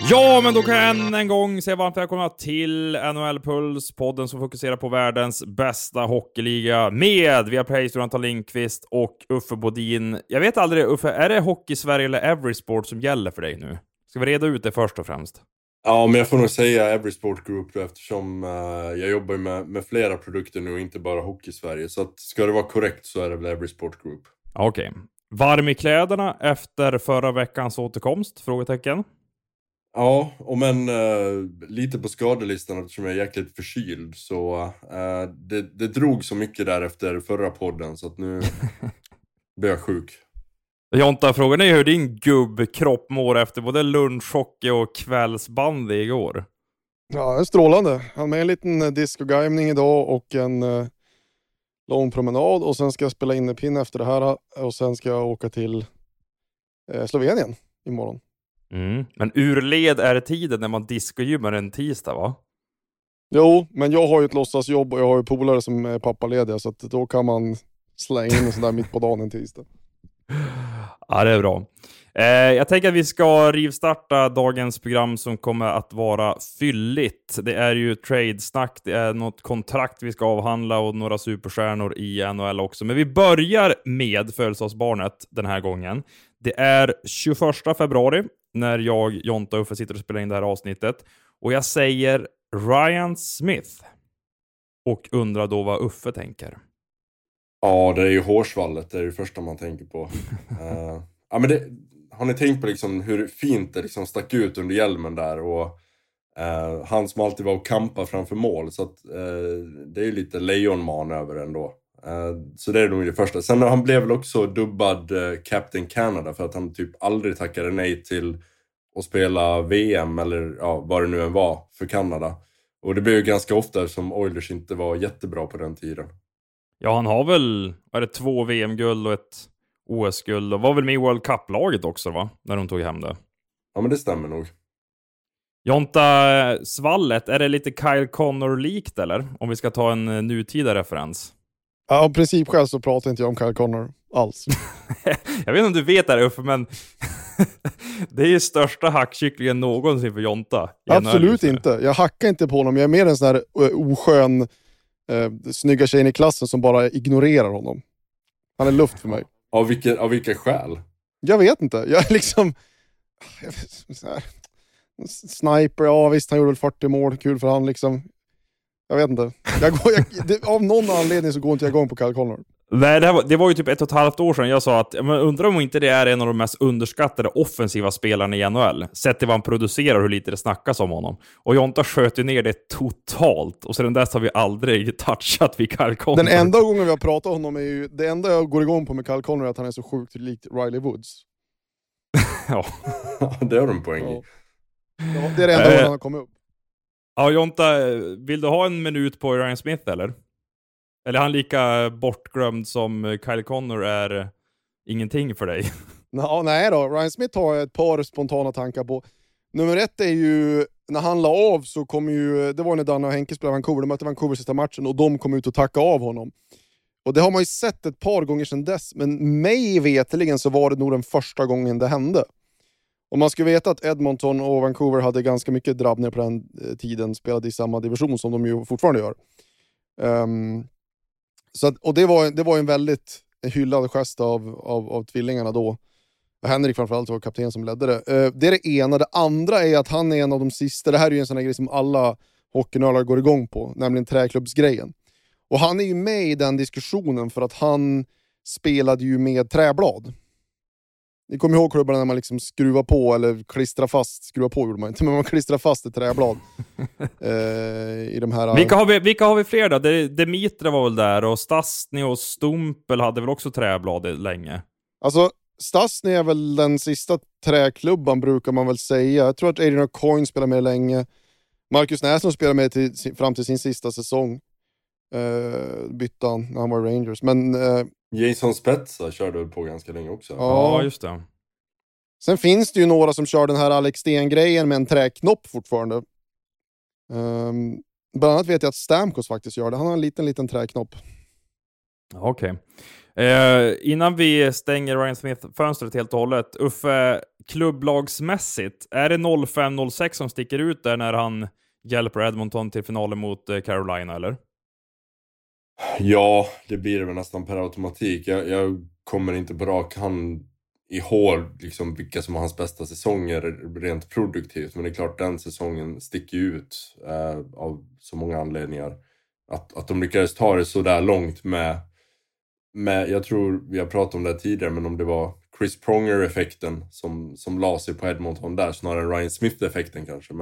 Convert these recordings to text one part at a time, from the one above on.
Ja, men då kan jag än en gång säga varmt välkomna till NHL Puls, podden som fokuserar på världens bästa hockeyliga med Viaplays Jonathan Lindqvist och Uffe Bodin. Jag vet aldrig, Uffe, är det Hockey Sverige eller Everysport som gäller för dig nu? Ska vi reda ut det först och främst? Ja, men jag får nog säga Everysport Group eftersom jag jobbar med flera produkter nu och inte bara Hockey Sverige. Så att, ska det vara korrekt så är det väl Everysport Group. Okej. Varm i kläderna efter förra veckans återkomst? Frågetecken. Ja, och men lite på skadelistan eftersom jag är jäkligt förkyld. Så det drog så mycket där efter förra podden så att nu blir jag sjuk. Jonta, frågan är hur din gubbkropp mår efter både lunchhockey och kvällsbandy igår. Ja, det är strålande. Han med en liten discogajmning idag och en lång promenad. Och sen ska jag spela innepinne efter det här. Och sen ska jag åka till Slovenien imorgon. Men urled är tiden när man discogymmar en tisdag, va? Jo, men jag har ju ett låtsasjobb och jag har ju polare som är pappalediga. Så att då kan man slänga in en sån där mitt på dagen en tisdag. Ja, det är bra. Jag tänker att vi ska rivstarta dagens program som kommer att vara fylligt. Det är ju trade-snack, det är något kontrakt vi ska avhandla och några superstjärnor i NHL också. Men vi börjar med födelsedagsbarnet den här gången. Det är 21 februari när jag, Jonta och Uffe sitter och spelar in det här avsnittet. Och jag säger Ryan Smith. Och undrar då vad Uffe tänker. Ja, det är ju hårsvallet, det är det första man tänker på. Ja, men har ni tänkt på liksom hur fint det liksom stack ut under hjälmen där och han som alltid var och kampa framför mål, så att det är ju lite lejonman över ändå. Så det är nog det första. Sen han blev väl också dubbad Captain Canada för att han typ aldrig tackade nej till att spela VM eller ja, vad det nu än var för Kanada. Och det blev ju ganska ofta som Oilers inte var jättebra på den tiden. Ja, han har väl 2 VM-guld och ett OS-guld och var väl med i World Cup-laget också, va? När de tog hem det. Ja, men det stämmer nog. Jonta, svallet, är det lite Kyle Connor-likt eller? Om vi ska ta en nutida referens. Ja, av principskäl så pratar inte jag om Kyle Connor alls. Jag vet inte om du vet det här, Uffe, men det är ju största hackkycklingen någonsin för Jonta. Absolut inte. Jag hackar inte på honom. Jag är mer en sån här oskön snygga tjejen i klassen som bara ignorerar honom. Han är luft för mig. Av vilka skäl? Jag vet inte. Jag är liksom så här, sniper, ja visst, han gjorde väl 40 mål, kul för han liksom. Jag vet inte. Av någon anledning så går inte jag igång på Kyle Connor. Nej, det var ju typ 1,5 år sedan jag sa att men undrar om inte det är en av de mest underskattade offensiva spelarna i NHL. Sett till vad han producerar och hur lite det snackas om honom. Och Jonta sköt ju ner det totalt. Och sedan dess har vi aldrig touchat vid Kyle Connor. Den enda gången vi har pratat om honom är ju... Det enda jag går igång på med Kyle Connor är att han är så sjukt likt Riley Woods. Ja. Det har du en poäng i. Ja, det är det enda gången han har kommit upp. Ja, Jonta, vill du ha en minut på Ryan Smith eller? Eller är han lika bortglömd som Kyle Connor är ingenting för dig? Nej då, Ryan Smith har ett par spontana tankar på. Nummer 1 är ju, när han la av så kom ju, det var när Danne och Henke spelade Vancouver, de mötte Vancouver sista matchen och de kom ut och tacka av honom. Och det har man ju sett ett par gånger sedan dess, men mig veteligen så var det nog den första gången det hände. Och man ska veta att Edmonton och Vancouver hade ganska mycket drabbningar på den tiden, spelade i samma division som de ju fortfarande gör. Så att, och det var en väldigt hyllad gest av tvillingarna då. Henrik framförallt var kapten som ledde det. Det är det ena. Det andra är att han är en av de sista. Det här är ju en sån här grej som alla hockeynördar går igång på, nämligen träklubbsgrejen. Och han är ju med i den diskussionen för att han spelade ju med träblad. Ni kommer ihåg klubbarna när man liksom skruvar på eller klistrar fast. Skruvar på gjorde man inte, men man klistrar fast ett träblad. I de här... Vilka har vi fler då? Demitra var väl där och Stastny och Stumpel hade väl också träblad länge. Alltså, Stastny är väl den sista träklubban brukar man väl säga. Jag tror att Adrian Coyne spelar med länge. Marcus Näslund spelar med fram till sin sista säsong. Bytte han när han var Rangers. Men... Jason Spezza körde väl på ganska länge också. Ja, just det. Sen finns det ju några som kör den här Alex Sten-grejen med en träknopp fortfarande. Bland annat vet jag att Stamkos faktiskt gör det. Han har en liten träknopp. Okej. Innan vi stänger Ryan Smith-fönstret helt och hållet, Uffe, klubblagsmässigt, är det 05-06 som sticker ut där när han hjälper Edmonton till finalen mot Carolina, eller? Ja, det blir det väl nästan per automatik. Jag kommer inte på rak hand ihåg liksom vilka som har hans bästa säsonger rent produktivt. Men det är klart, den säsongen sticker ut av så många anledningar. Att de lyckades ta det så där långt med, jag tror vi har pratat om det tidigare, men om det var Chris Pronger-effekten som la sig på Edmonton där, snarare än Ryan Smith-effekten kanske.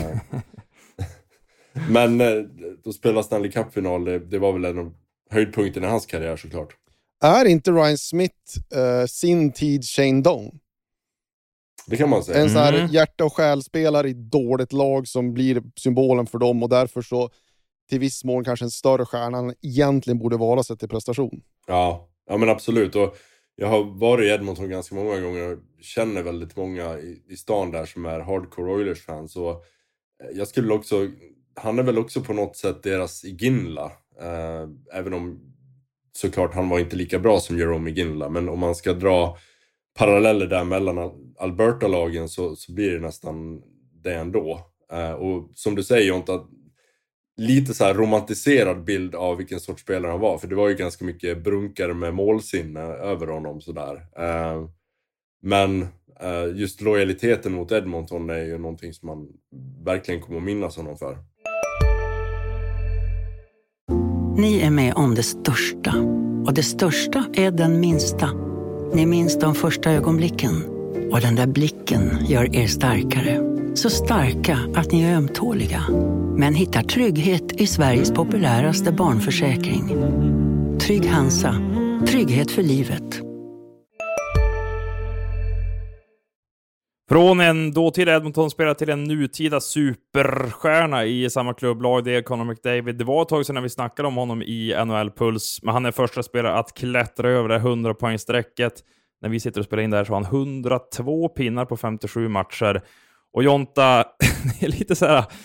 Men då spelar Stanley Cup-final, det var väl en av höjdpunkterna i hans karriär såklart. Är inte Ryan Smith sin tid Shane Doan? Det kan man säga. En sån här hjärta- och själspelare i dåligt lag som blir symbolen för dem och därför så till viss mån kanske en större stjärna än egentligen borde vara sett till prestation. Ja men absolut. Och jag har varit i Edmonton ganska många gånger och känner väldigt många i stan där som är hardcore Oilers-fans. Och jag skulle också, han är väl också på något sätt deras Iginla. Även om såklart han var inte lika bra som Jarome Iginla. Men om man ska dra paralleller där mellan Alberta-lagen så blir det nästan det ändå. Och som du säger, Jonta, lite så här romantiserad bild av vilken sorts spelare han var. För det var ju ganska mycket brunkare med målsinne över honom sådär. Men just lojaliteten mot Edmonton är ju någonting som man verkligen kommer att minnas honom för. Ni är med om det största. Och det största är den minsta. Ni minns de första ögonblicken. Och den där blicken gör er starkare. Så starka att ni är ömtåliga. Men hittar trygghet i Sveriges populäraste barnförsäkring. Trygg Hansa. Trygghet för livet. Från en dåtida Edmonton-spelare till en nutida superstjärna i samma klubblag, det är Connor McDavid. Det var ett tag sedan när vi snackade om honom i NHL-puls, men han är första spelare att klättra över det 100-poängssträcket. När vi sitter och spelar in där så har han 102 pinnar på 57 matcher. Och Jonta, det är lite så här,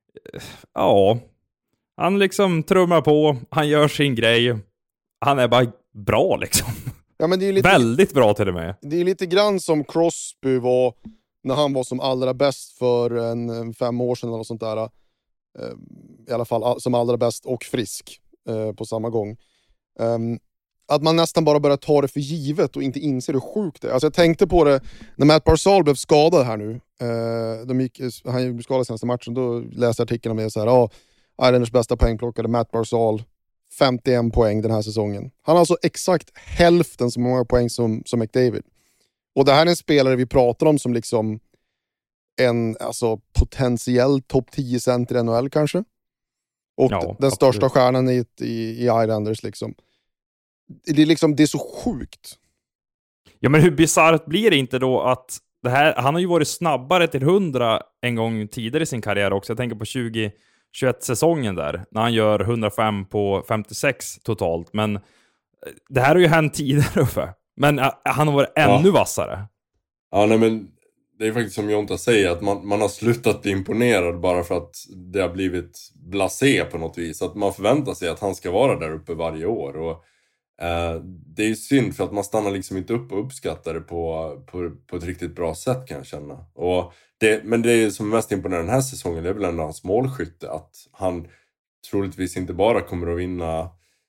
ja, han liksom trummar på, han gör sin grej. Han är bara bra liksom. Ja, men det är lite, väldigt bra till och med. Det är lite grann som Crosby var när han var som allra bäst för en 5 år sedan eller något sånt där. I alla fall som allra bäst och frisk på samma gång. Att man nästan bara börjar ta det för givet och inte inser hur sjukt det är. Alltså jag tänkte på det när Matt Barzal blev skadad här nu. Han blev skadad senaste matchen. Då läste jag artikeln om det så här. Islanders bästa poängplockare Matt Barzal. 51 poäng den här säsongen. Han har alltså exakt hälften så många poäng som McDavid. Och det här är en spelare vi pratar om som liksom en alltså potentiell topp 10 center i NHL kanske. Och den största stjärnan i Islanders liksom. Det är så sjukt. Ja, men hur bizarrt blir det inte då att det här, han har ju varit snabbare till 100 en gång tidigare i sin karriär också. Jag tänker på 2021-säsongen där, när han gör 105 på 56 totalt. Men det här har ju hänt tidigare uppe. Men han har varit ännu vassare. Ja, nej men det är faktiskt som Jonta säger, att man har slutat bli imponerad bara för att det har blivit blasé på något vis. Att man förväntar sig att han ska vara där uppe varje år. Och det är ju synd för att man stannar liksom inte upp och uppskattar det på ett riktigt bra sätt, kan jag känna. Men det som är mest imponerande den här säsongen, det är väl ändå hans målskytte. Att han troligtvis inte bara kommer att vinna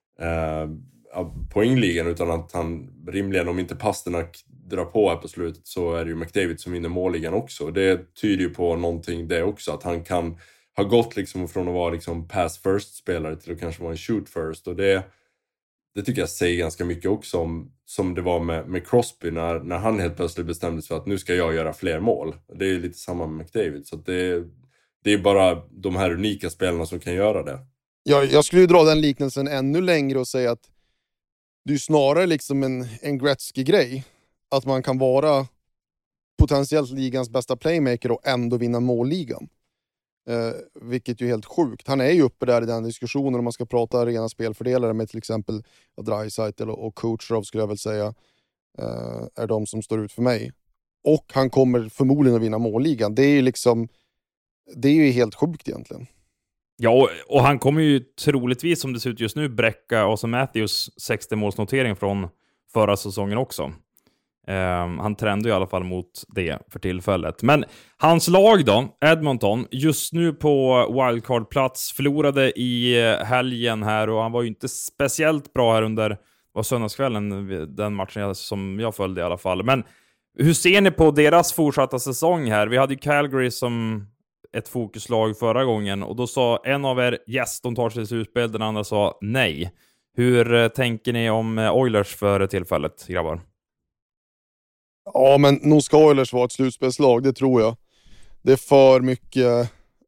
poängligan, utan att han rimligen, om inte Pasternak drar på här på slutet, så är det ju McDavid som vinner målligan också. Det tyder ju på någonting det också, att han kan ha gått liksom från att vara liksom pass first-spelare till att kanske vara en shoot first. Och det tycker jag säger ganska mycket också som det var med Crosby när han helt plötsligt bestämde sig för att nu ska jag göra fler mål. Det är ju lite samma med McDavid, så att det är bara de här unika spelarna som kan göra det. Jag skulle ju dra den liknelsen ännu längre och säga att det är snarare liksom en Gretzky-grej. Att man kan vara potentiellt ligans bästa playmaker och ändå vinna målligan. Vilket ju är helt sjukt. Han är ju uppe där i den diskussionen om man ska prata rena spelfördelare med till exempel Draisaitl och Kucherov, skulle jag väl säga, är de som står ut för mig. Och han kommer förmodligen att vinna målligan. Det är ju helt sjukt egentligen. Ja, och han kommer ju troligtvis, som det ser ut just nu, bräcka Austin Matthews 60-målsnotering från förra säsongen också. Han trendar i alla fall mot det för tillfället. Men hans lag då, Edmonton, just nu på wildcard-plats, förlorade i helgen här och han var ju inte speciellt bra här under söndagskvällen, den matchen som jag följde i alla fall. Men hur ser ni på deras fortsatta säsong här? Vi hade ju Calgary som ett fokuslag förra gången och då sa en av er yes, de tar sig till slutspel, den andra sa nej. Hur tänker ni om Oilers för tillfället, grabbar? Ja, men nog ska Oilers vara ett slutspelslag, det tror jag. Det är för mycket...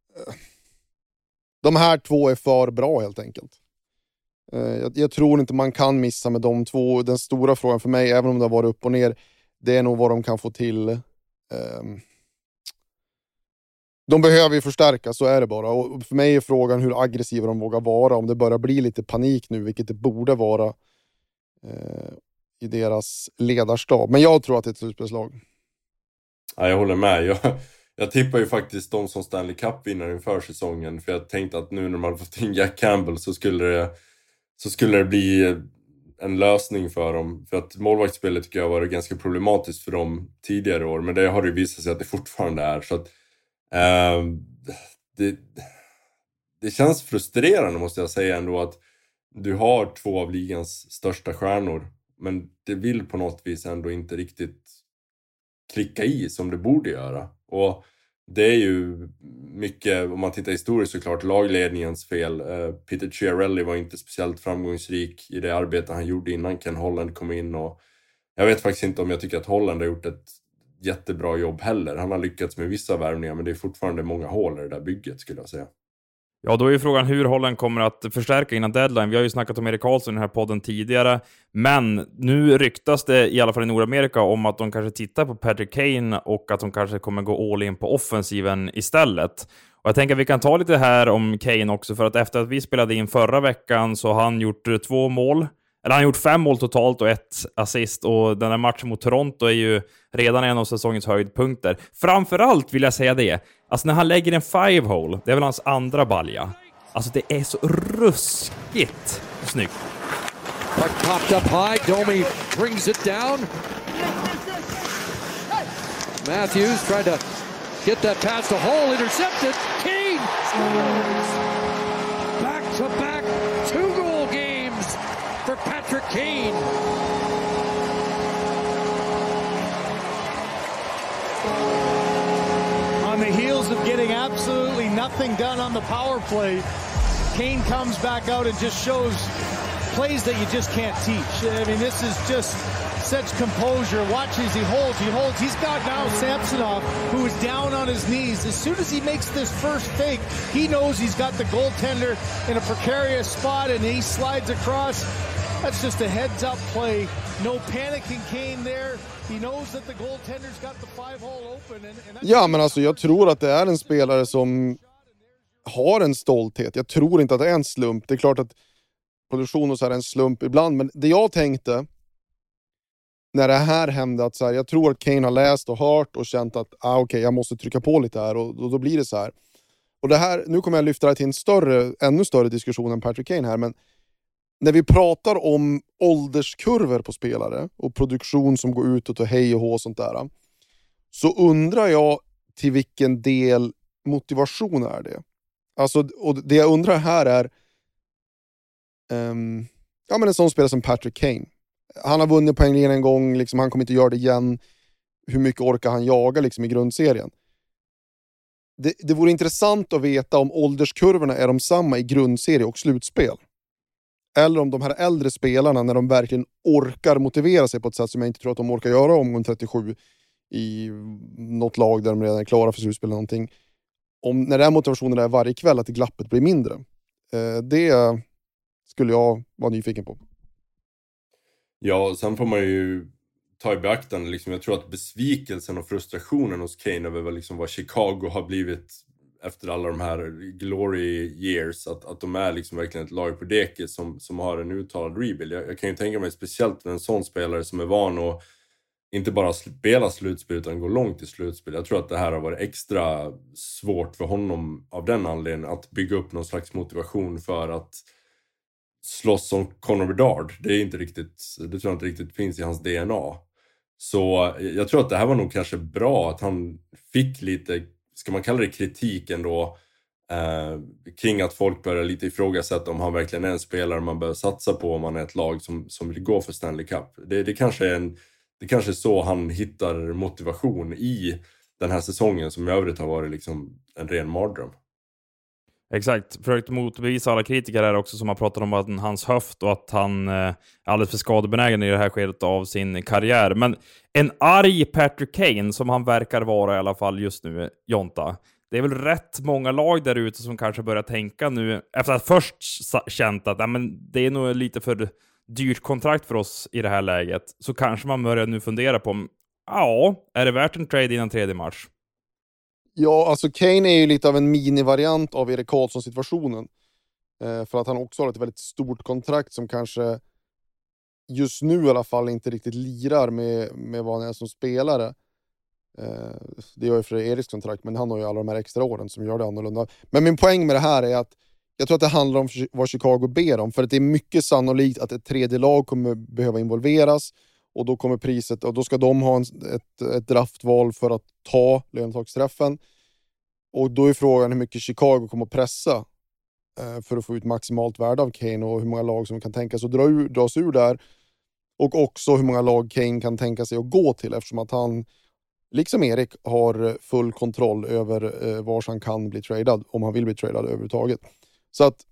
De här två är för bra helt enkelt. Jag tror inte man kan missa med de två. Den stora frågan för mig, även om det har varit upp och ner, det är nog vad de kan få till. De behöver ju förstärka, så är det bara. Och för mig är frågan hur aggressiva de vågar vara. Om det börjar bli lite panik nu, vilket det borde vara i deras ledarstab. Men jag tror att det är ett slutspelslag. Ja, jag håller med. Jag tippar ju faktiskt de som Stanley Cup-vinnare inför säsongen. För jag tänkte att nu när man hade fått in Jack Campbell så skulle det bli en lösning för dem. För att målvaktsspelet tycker jag var ganska problematiskt för dem tidigare år. Men det har det visat sig att det fortfarande är. Så att det känns frustrerande, måste jag säga ändå, att du har två av ligans största stjärnor. Men det vill på något vis ändå inte riktigt klicka i som det borde göra. Och det är ju mycket, om man tittar historiskt såklart, lagledningens fel. Peter Chiarelli var inte speciellt framgångsrik i det arbete han gjorde innan Ken Holland kom in. Och jag vet faktiskt inte om jag tycker att Holland har gjort ett jättebra jobb heller. Han har lyckats med vissa värvningar, men det är fortfarande många hål i det där bygget, skulle jag säga. Ja, då är ju frågan hur Holland kommer att förstärka innan deadline. Vi har ju snackat om Erik Karlsson i den här podden tidigare, men nu ryktas det i alla fall i Nordamerika om att de kanske tittar på Patrick Kane och att de kanske kommer gå all in på offensiven istället. Och jag tänker att vi kan ta lite här om Kane också, för att efter att vi spelade in förra veckan så har han gjort 2 mål. Eller han har gjort 5 mål totalt och 1 assist, och den här matchen mot Toronto är ju redan en av säsongens höjdpunkter. Framförallt vill jag säga det, alltså när han lägger en 5-hole, det är väl hans andra balja. Alltså det är så ruskigt snyggt. Puck popped up high, Domi brings it down. Matthews tried to get that past the hole, intercepted. Kane scores! Back-to-back 2-goal games for Patrick Kane. On the heels of getting absolutely nothing done on the power play, Kane comes back out and just shows plays that you just can't teach. I mean, this is just such composure. Watch as he holds. He's got now Samsonov, who is down on his knees. As soon as he makes this first fake, he knows he's got the goaltender in a precarious spot, and he slides across. That's just a heads-up play. No panicking Kane there. He knows that the goaltender's got the 5-hole open. Ja, men alltså jag tror att det är en spelare som har en stolthet. Jag tror inte att det är en slump. Det är klart att produktion och så är en slump ibland, men det jag tänkte när det här hände, att så här, jag tror att Kane har läst och hört och känt att okej, jag måste trycka på lite här, och då blir det så här. Och det här, nu kommer jag lyfta det till en ännu större diskussion än Patrick Kane här, men när vi pratar om ålderskurvor på spelare och produktion som går utåt och hej och hå och sånt där, så undrar jag till vilken del motivation är det. Alltså, och det jag undrar här är men en sån spelare som Patrick Kane. Han har vunnit poängligan en gång, liksom, han kommer inte göra det igen. Hur mycket orkar han jaga liksom, i grundserien? Det vore intressant att veta om ålderskurvorna är de samma i grundserie och slutspel. Eller om de här äldre spelarna, när de verkligen orkar motivera sig på ett sätt som jag inte tror att de orkar göra omgång 37 i något lag där de redan är klara för slutspel eller någonting. När den motivationen är varje kväll, att glappet blir mindre. Det skulle jag vara nyfiken på. Ja, sen får man ju ta i beaktande, liksom, jag tror att besvikelsen och frustrationen hos Kane över liksom vad Chicago har blivit efter alla de här glory years, att de är liksom verkligen ett lag på deke som har en uttalad rebuild. Jag kan ju tänka mig speciellt en sån spelare som är van att inte bara spela slutspel utan gå långt i slutspel. Jag tror att det här har varit extra svårt för honom av den anledningen att bygga upp någon slags motivation för att slåss som Connor Bedard. Det tror jag inte riktigt finns i hans DNA. Så jag tror att det här var nog kanske bra att han fick lite, ska man kalla det kritik ändå, kring att folk börjar lite ifrågasätta om han verkligen är en spelare man bör satsa på om man är ett lag som vill gå för Stanley Cup. Det kanske är så han hittar motivation i den här säsongen som i övrigt har varit liksom en ren mardröm. Exakt, försökt motbevisa alla kritiker här också som har pratat om att hans höft och att han är alldeles för skadebenägen i det här skedet av sin karriär. Men en arg Patrick Kane som han verkar vara i alla fall just nu, Jonta. Det är väl rätt många lag där ute som kanske börjar tänka nu, efter att först känt att det är nog lite för dyrt kontrakt för oss i det här läget, så kanske man börjar nu fundera på om, är det värt en trade innan 3 mars? Ja, alltså Kane är ju lite av en minivariant av Erik Karlsson-situationen. För att han också har ett väldigt stort kontrakt som kanske just nu i alla fall inte riktigt lirar med vad han är som spelare. Det gör ju för Eriks kontrakt, men han har ju alla de här extra åren som gör det annorlunda. Men min poäng med det här är att jag tror att det handlar om vad Chicago ber om. För att det är mycket sannolikt att ett tredje lag kommer behöva involveras. Och då kommer priset, och då ska de ha ett draftval för att ta lönetagsträffen. Och då är frågan hur mycket Chicago kommer att pressa för att få ut maximalt värde av Kane, och hur många lag som kan tänka sig att dras ur där. Och också hur många lag Kane kan tänka sig att gå till, eftersom att han, liksom Erik, har full kontroll över var han kan bli tradad, om han vill bli tradad överhuvudtaget. Så att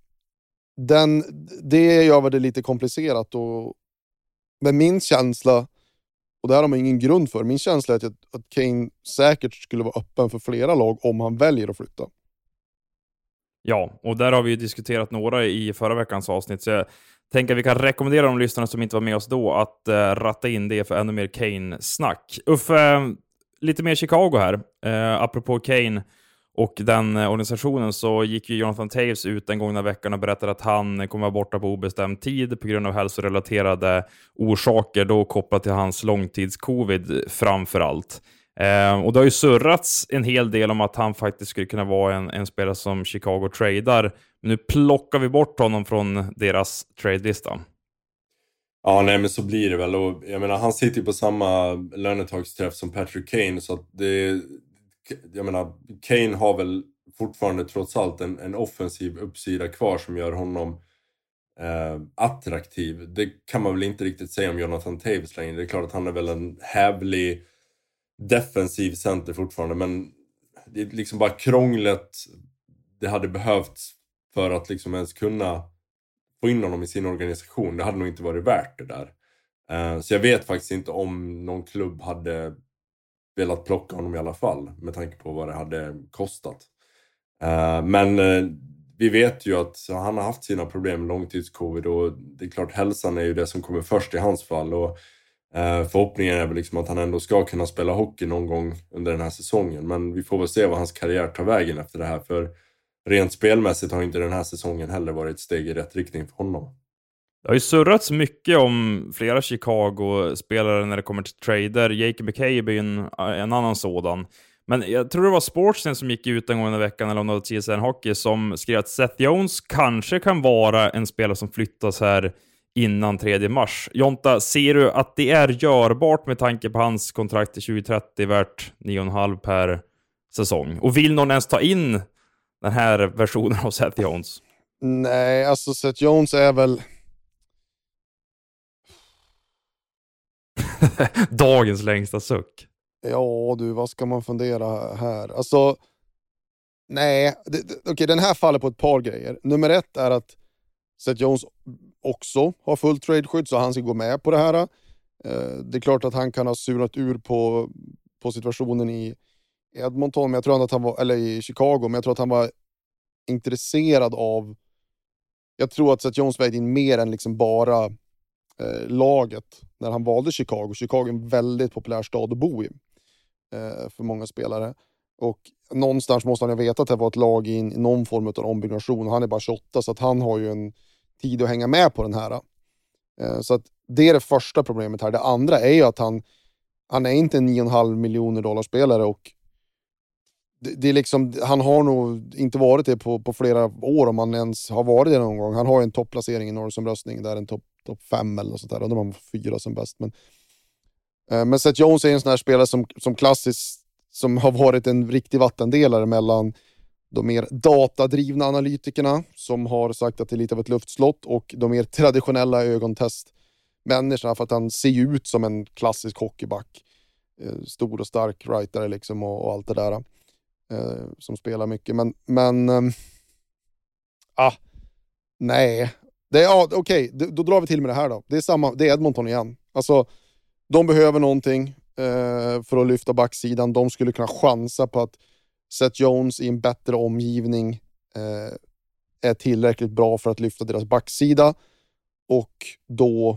det gör det lite komplicerat. Men min känsla, och det här har man ingen grund för, min känsla är att Kane säkert skulle vara öppen för flera lag om han väljer att flytta. Ja, och där har vi ju diskuterat några i förra veckans avsnitt, så jag tänker att vi kan rekommendera de lyssnarna som inte var med oss då att ratta in det för ännu mer Kane-snack. Uffe, lite mer Chicago här. Apropå Kane och den organisationen, så gick ju Jonathan Toews ut den gångna veckan och berättade att han kommer vara borta på obestämd tid på grund av hälsorelaterade orsaker, då kopplat till hans långtidscovid framför allt. Och det har ju surrats en hel del om att han faktiskt skulle kunna vara en spelare som Chicago tradar. Men nu plockar vi bort honom från deras trade-lista. Ja, nej, men så blir det väl. Och jag menar, han sitter ju på samma lönetagsträff som Patrick Kane, så att jag menar, Kane har väl fortfarande trots allt en offensiv uppsida kvar som gör honom attraktiv. Det kan man väl inte riktigt säga om Jonathan Toews längre. Det är klart att han är väl en hävlig defensiv center fortfarande, men det är liksom bara krånglet det hade behövts för att liksom ens kunna få in honom i sin organisation. Det hade nog inte varit värt det där. Så jag vet faktiskt inte om någon klubb hade velat plocka honom i alla fall, med tanke på vad det hade kostat. Men vi vet ju att han har haft sina problem med långtidscovid, och det är klart, hälsan är ju det som kommer först i hans fall, och förhoppningen är väl liksom att han ändå ska kunna spela hockey någon gång under den här säsongen. Men vi får väl se vad hans karriär tar vägen efter det här, för rent spelmässigt har inte den här säsongen heller varit ett steg i rätt riktning för honom. Det har ju surrats mycket om flera Chicago-spelare när det kommer till trader. Jacob McCabe är en annan sådan. Men jag tror det var Sportsnet som gick ut en gång i veckan, eller om det var TSN Hockey, som skrev att Seth Jones kanske kan vara en spelare som flyttas här innan 3 mars. Jonta, ser du att det är görbart med tanke på hans kontrakt till 2030 värt 9,5 per säsong? Och vill någon ens ta in den här versionen av Seth Jones? Nej, alltså Seth Jones är väl... Dagens längsta suck. Ja du, vad ska man fundera här? Alltså, nej, okej, den här faller på ett par grejer. Nummer 1 är att Seth Jones också har full trade-skydd, så han ska gå med på det här. Det är klart att han kan ha surat ur på situationen i Edmonton, men jag tror att han var, eller i Chicago, men jag tror att han var intresserad av... Jag tror att Seth Jones vägde in mer än liksom bara laget när han valde Chicago. Chicago är en väldigt populär stad att bo i för många spelare. Och någonstans måste han ju veta att det var ett lag i någon form av ombyggnation. Han är bara 28, så att han har ju en tid att hänga med på den här. Så att det är det första problemet här. Det andra är ju att han är inte en $9,5 miljoner spelare, och det är liksom, han har nog inte varit det på flera år, om han ens har varit det någon gång. Han har en topplacering i Norris-omröstningen, där en topp 5 eller något sånt där, och de har 4 som bäst. Men Seth Jones är en sån här spelare som klassiskt, som har varit en riktig vattendelare mellan de mer datadrivna analytikerna, som har sagt att det är lite av ett luftslott, och de mer traditionella ögontestmänniskorna, för att han ser ut som en klassisk hockeyback. Stor och stark rightare liksom, och allt det där. Som spelar mycket. Nej. Okej. Då drar vi till med det här då. Det är Edmonton igen. Alltså, de behöver någonting för att lyfta backsidan. De skulle kunna chansa på att Seth Jones i en bättre omgivning är tillräckligt bra för att lyfta deras backsida. Och då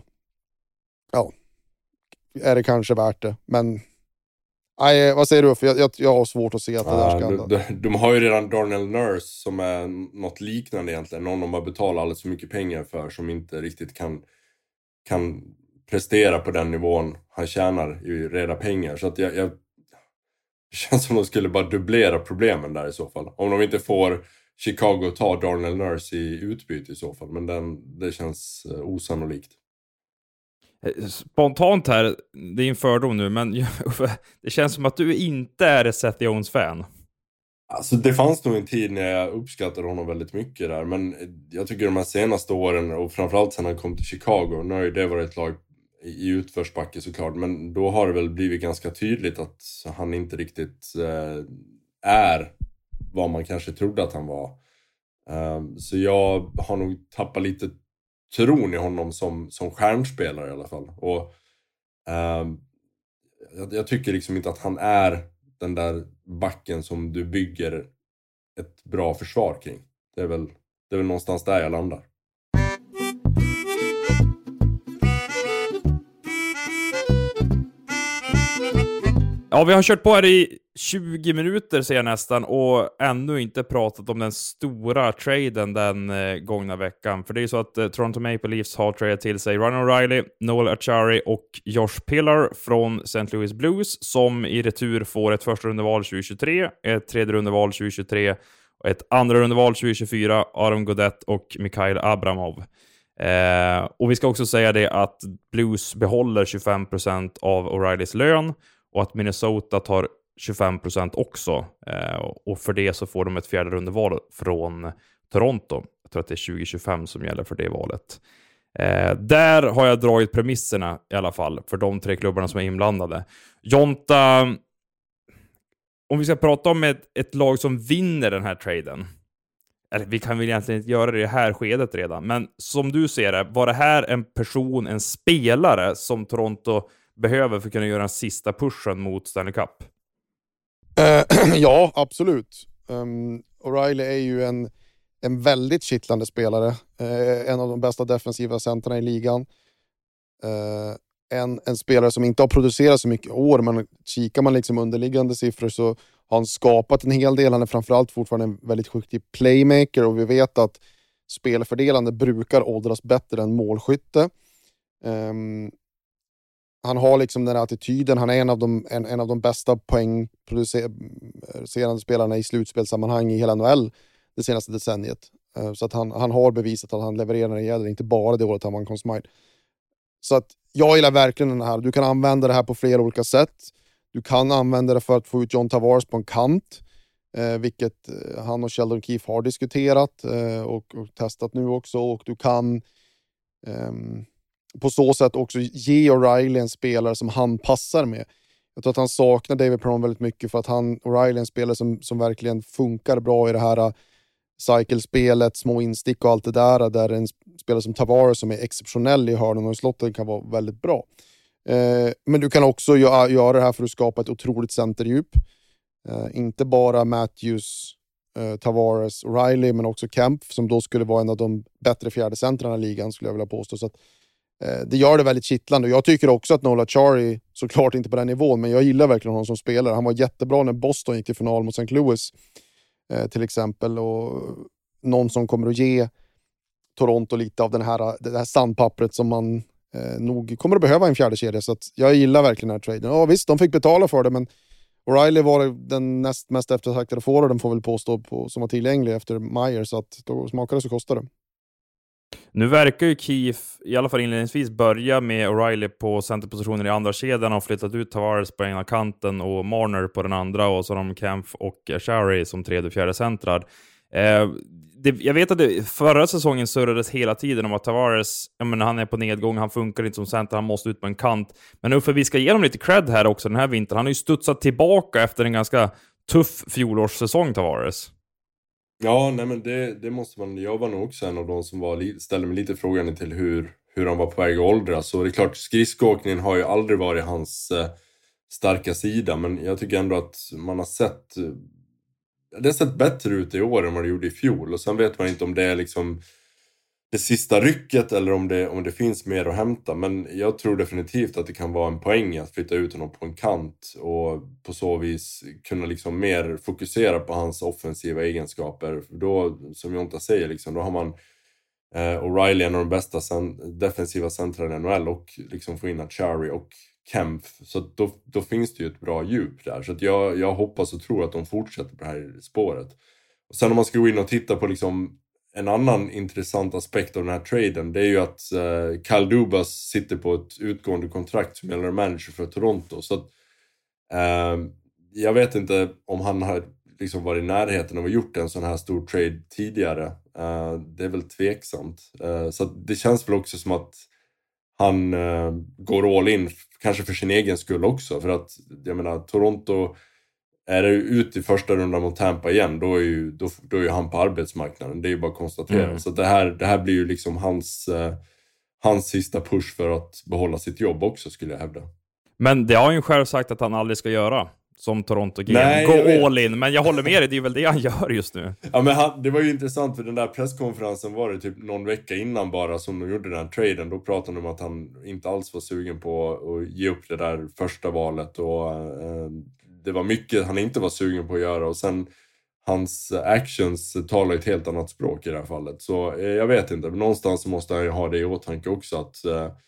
är det kanske värt det. Men nej, vad säger du? För jag har svårt att se att det där ska hända. De har ju redan Darnell Nurse, som är något liknande egentligen. Någon de har betalat alldeles för mycket pengar för, som inte riktigt kan prestera på den nivån han tjänar i reda pengar. Så att det känns som de skulle bara dubblera problemen där i så fall. Om de inte får Chicago ta Darnell Nurse i utbyte i så fall. Men det känns osannolikt. Spontant här, det är en fördom nu, men det känns som att du inte är ett Seth Jones-fan. Alltså det fanns nog en tid när jag uppskattade honom väldigt mycket där. Men jag tycker de här senaste åren, och framförallt sen han kom till Chicago, nu har ju det varit ett lag i utförsbacke såklart. Men då har det väl blivit ganska tydligt att han inte riktigt är vad man kanske trodde att han var. Så jag har nog tappat lite tron i honom som stjärnspelare i alla fall. Och jag tycker liksom inte att han är den där backen som du bygger ett bra försvar kring. Det är väl någonstans där jag landar. Ja, vi har kört på här i 20 minuter ser jag nästan, och ännu inte pratat om den stora traden den gångna veckan. För det är ju så att Toronto Maple Leafs har tradat till sig Ryan O'Reilly, Noel Acciari och Josh Pillar från St. Louis Blues, som i retur får ett första rundeval 2023, ett tredje rundeval 2023 och ett andra rundeval 2024, Adam Gaudette och Mikhail Abramov. Och vi ska också säga det att Blues behåller 25% av O'Reillys lön, och att Minnesota tar 25% också. Och för det så får de ett fjärde rundeval från Toronto. Jag tror att det är 2025 som gäller för det valet. Där har jag dragit premisserna i alla fall för de 3 klubbarna som är inblandade. Jonta, om vi ska prata om ett lag som vinner den här traden. Eller vi kan väl egentligen inte göra det i det här skedet redan. Men som du ser det, var det här en spelare som Toronto behöver för att kunna göra en sista pushen mot Stanley Cup? Ja, absolut. O'Reilly är ju en väldigt kittlande spelare. En av de bästa defensiva centrarna i ligan. En spelare som inte har producerat så mycket år, men kikar man liksom underliggande siffror så har han skapat en hel del. Han är framförallt fortfarande en väldigt skicklig playmaker, och vi vet att spelfördelande brukar åldras bättre än målskytte. Han har liksom den här attityden. Han är en av de bästa poängproducerande spelarna i slutspelssammanhang i hela NHL det senaste decenniet. Så att han har bevisat att han levererar när det gäller, inte bara det året han vann Conn Smythe. Så att jag gillar verkligen den här. Du kan använda det här på flera olika sätt. Du kan använda det för att få ut John Tavares på en kant, vilket han och Sheldon Keefe har diskuterat och testat nu också. Och du kan på så sätt också ge O'Reilly en spelare som han passar med. Jag tror att han saknar David Perron väldigt mycket, för att O'Reilly är en spelare som verkligen funkar bra i det här cycle-spelet, små instick och allt det där en spelare som Tavares, som är exceptionell i hörnen och i slotten, kan vara väldigt bra. Men du kan också göra det här för att skapa ett otroligt centerdjup. Inte bara Matthews, Tavares, O'Reilly, men också Kemp, som då skulle vara en av de bättre fjärde centrarna i ligan, skulle jag vilja påstå. Så att det gör det väldigt kittlande. Och jag tycker också att Noel Acciari, såklart inte på den nivån, men jag gillar verkligen honom som spelare. Han var jättebra när Boston gick till final mot St. Louis till exempel, och någon som kommer att ge Toronto lite av det här sandpappret som man nog kommer att behöva en fjärde kedja, så att jag gillar verkligen den här traden. Ja visst, de fick betala för det, men O'Reilly var den näst mest eftertraktade forwarden, får väl påstå, som var tillgänglig efter Meyer, så att då smakade det så kostade det. Nu verkar ju Keefe i alla fall inledningsvis börja med O'Reilly på centerpositionen i andra kedjan och flyttat ut Tavares på ena kanten och Marner på den andra, och så har de Kampf och Shari som tredje och fjärde centrad. Jag vet att förra säsongen surrades hela tiden om att Tavares, han är på nedgång, han funkar inte som center, han måste ut på en kant. Men nu för vi ska ge dem lite cred här också den här vintern. Han har ju studsat tillbaka efter en ganska tuff fjolårssäsong, Tavares. Ja, nej men det måste man. Jag var nog också en av de som ställde mig lite frågan till hur han var på väg att åldras. Så det är klart, skridskoåkningen har ju aldrig varit hans starka sida, men jag tycker ändå att man har sett det har sett bättre ut i år än vad det gjorde i fjol. Och sen vet man inte om det är liksom det sista rycket eller om det finns mer att hämta. Men jag tror definitivt att det kan vara en poäng att flytta ut honom på en kant och på så vis kunna liksom mer fokusera på hans offensiva egenskaper. Då, som Jonta säger, liksom, då har man O'Reilly, en av de bästa defensiva centrarna i NHL, och liksom få in Achari och Kempf, så då finns det ju ett bra djup där. Så att jag hoppas och tror att de fortsätter på det här spåret. Och sen om man ska gå in och titta på liksom en annan intressant aspekt av den här traden, det är ju att Kyle Dubas sitter på ett utgående kontrakt som gäller manager för Toronto. Så att, jag vet inte om han har liksom varit i närheten av att gjort en sån här stor trade tidigare. Det är väl tveksamt. Så att det känns väl också som att han går all in, kanske för sin egen skull också. För att, jag menar, Toronto, är det ut i första rundan mot Tampa igen, då är ju han på arbetsmarknaden. Det är ju bara att konstatera. Så det här blir ju liksom hans sista push för att behålla sitt jobb också, skulle jag hävda. Men det har ju själv sagt att han aldrig ska göra. Som Toronto GM. Gå all in. Men jag håller med dig, det är väl det han gör just nu. Ja, men det var ju intressant, för den där presskonferensen var det typ någon vecka innan bara som de gjorde den här traden. Då pratade de om att han inte alls var sugen på att ge upp det där första valet. Och det var mycket han inte var sugen på att göra. Och sen hans actions talar ett helt annat språk i det här fallet. Så jag vet inte. Men någonstans så måste han ju ha det i åtanke också, att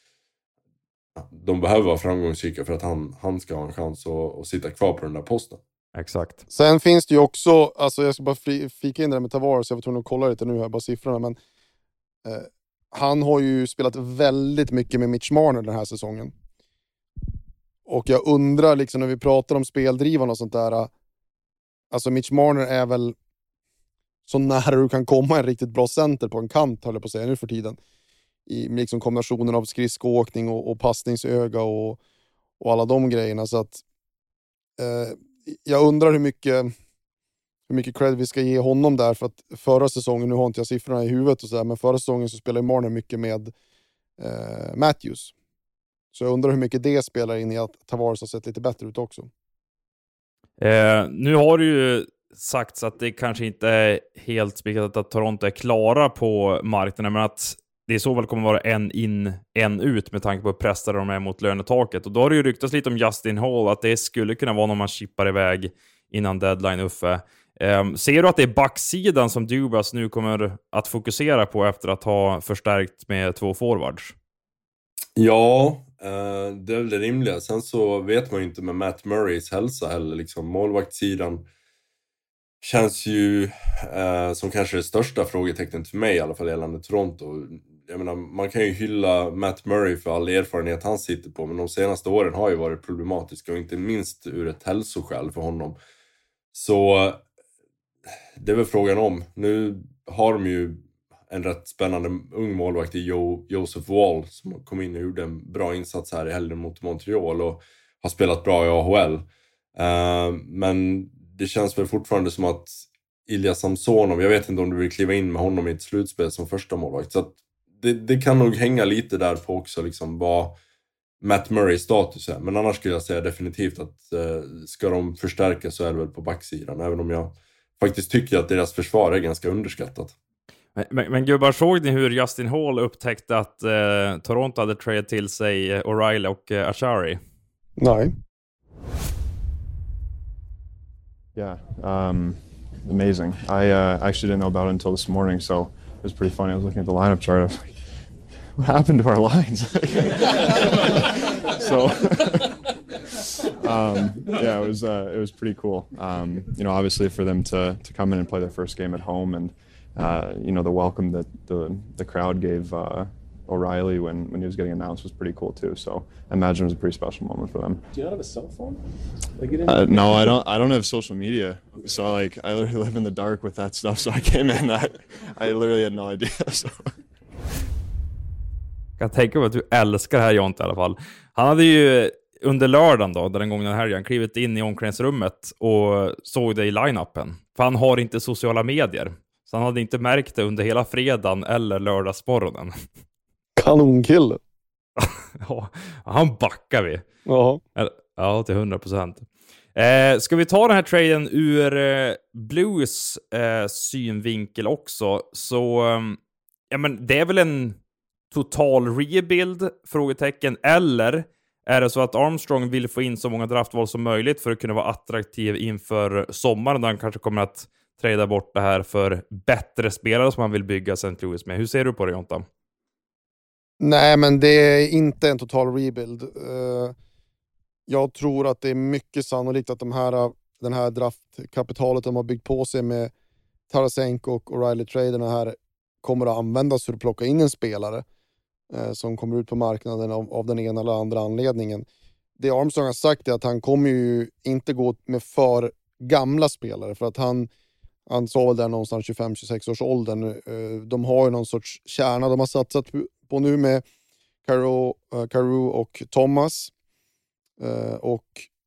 de behöver vara framgångsrika för att han ska ha en chans att sitta kvar på den där posten. Exakt. Sen finns det ju också, alltså jag ska bara fika in det där med Tavares, jag var tvungen att kolla lite nu här, bara siffrorna, men han har ju spelat väldigt mycket med Mitch Marner den här säsongen. Och jag undrar liksom, när vi pratar om speldrivarna och sånt där, alltså Mitch Marner är väl så nära du kan komma en riktigt bra center på en kant, höll jag på att säga nu för tiden. I liksom kombinationen av skridskoåkning och passningsöga och alla de grejerna. Så att jag undrar hur mycket cred vi ska ge honom där, för att förra säsongen, nu har inte jag siffrorna i huvudet och så där, men förra säsongen så spelade Marner mycket med Matthews. Så jag undrar hur mycket det spelar in i att Tavares har sett lite bättre ut också. Nu har det ju sagts att det kanske inte är helt spikat att Toronto är klara på marknaden, men att det i så fall kommer vara en in, en ut med tanke på hur pressade de är mot lönetaket. Och då har det ju ryktats lite om Justin Hall, att det skulle kunna vara någon man chippar iväg innan deadline, Uffe. Ser du att det är backsidan som Dubas nu kommer att fokusera på efter att ha förstärkt med 2 forwards? Ja, det är väl det rimliga. Sen så vet man ju inte med Matt Murrays hälsa heller. Liksom, målvaktssidan känns ju som kanske det största frågetecknet för mig, i alla fall gällande Toronto. Jag menar, man kan ju hylla Matt Murray för all erfarenhet han sitter på, men de senaste åren har ju varit problematiska, och inte minst ur ett hälsoskäl för honom. Så det är väl frågan om. Nu har de ju en rätt spännande ung målvakt i Joseph Wall, som kom in och gjorde en bra insats här i helgen mot Montreal och har spelat bra i AHL. Men det känns väl fortfarande som att Ilja Samsonov, jag vet inte om du vill kliva in med honom i ett slutspel som första målvakt. Så att det kan nog hänga lite där på också, liksom vad Matt Murrays status är. Men annars skulle jag säga definitivt att ska de förstärka så är det väl på backsidan. Även om jag faktiskt tycker att deras försvar är ganska underskattat. Men gubbar, såg ni hur Justin Hall upptäckte att Toronto hade tradeat till sig O'Reilly och Achari? Nej. Yeah, amazing. I actually didn't know about it until this morning, so it was pretty funny. I was looking at the lineup chart. I was like, what happened to our lines? So, yeah, it was pretty cool. Obviously for them to come in and play their first game at home, and the welcome that the crowd gave O'Reilly when he was getting announced was pretty cool too. So I imagine it was a pretty special moment for them. Do you have a cell phone? No, I don't have social media. So I literally live in the dark with that stuff. So I came in, I literally had no idea. So. Jag tänker på att du älskar det här, Jonte, i alla fall. Han hade ju under lördagen då, den gången här, han klivit in i omklädningsrummet och såg det i line-upen. För han har inte sociala medier. Så han hade inte märkt det under hela fredagen eller lördagsmorgonen. Kanonkille. Ja, han backar vi. Ja. Ja, till 100%. Ska vi ta den här traden ur Blues synvinkel också? Så, men det är väl en total rebuild, frågetecken, eller är det så att Armstrong vill få in så många draftval som möjligt för att kunna vara attraktiv inför sommaren, då han kanske kommer att trada bort det här för bättre spelare som han vill bygga St. Louis med? Hur ser du på det, Jonta? Nej, men det är inte en total rebuild. Jag tror att det är mycket sannolikt att den här draftkapitalet de har byggt på sig med Tarasenko och O'Reilly-traderna här kommer att användas för att plocka in en spelare som kommer ut på marknaden av den ena eller andra anledningen. Det Armstrong har sagt är att han kommer ju inte gå med för gamla spelare, för att han sa väl där någonstans 25-26 års åldern. De har ju någon sorts kärna de har satsat på nu med Carew och Thomas. Och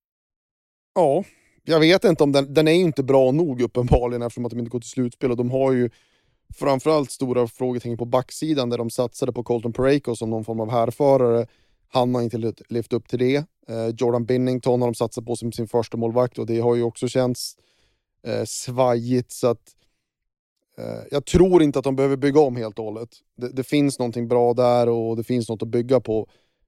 ja, jag vet inte om den är ju inte bra nog uppenbarligen, eftersom att de inte går till slutspel, och de har ju framförallt stora frågetecken på backsidan där de satsade på Colton Parayko som någon form av härförare. Han har inte levt upp till det. Jordan Binnington har de satsat på som sin första målvakt, och det har ju också känts svajigt, så att jag tror inte att de behöver bygga om helt och hållet. Det finns någonting bra där och det finns något att bygga på.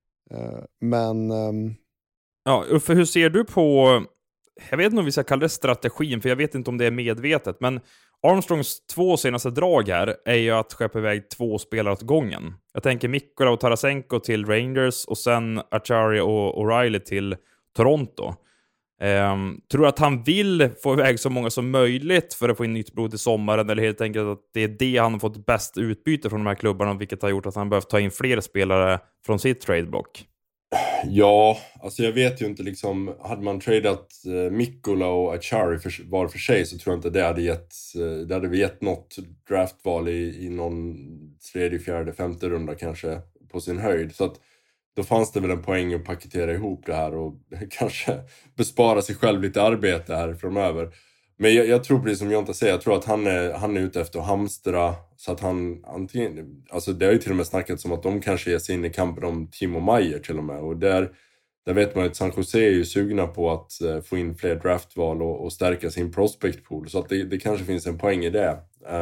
Men ja, Uffe, hur ser du på, jag vet inte om vi ska kalla det strategin, för jag vet inte om det är medvetet, men Armstrongs 2 senaste drag här är ju att skeppa iväg 2 spelare åt gången. Jag tänker Mikkola och Tarasenko till Rangers och sen Acciari och O'Reilly till Toronto. Tror att han vill få iväg så många som möjligt för att få in nytt blod i sommaren, eller helt enkelt att det är det han har fått bäst utbyte från de här klubbarna, vilket har gjort att han behövt ta in fler spelare från sitt tradeblock? Ja, alltså jag vet ju inte liksom, hade man tradat Mikkola och Acciari var för sig, så tror jag inte det hade gett något draftval i någon 3:e, 4:e, 5:e runda kanske på sin höjd. Så att då fanns det väl en poäng att paketera ihop det här och kanske bespara sig själv lite arbete här framöver. Men jag tror precis som Jonta säger, jag tror att han är ute efter att hamstra, så att han antingen, alltså det har ju till och med snackats om att de kanske ger sig in i kampen om Timo Meier till och med, och där vet man att San Jose är ju sugna på att få in fler draftval och stärka sin prospect pool, så att det kanske finns en poäng i det.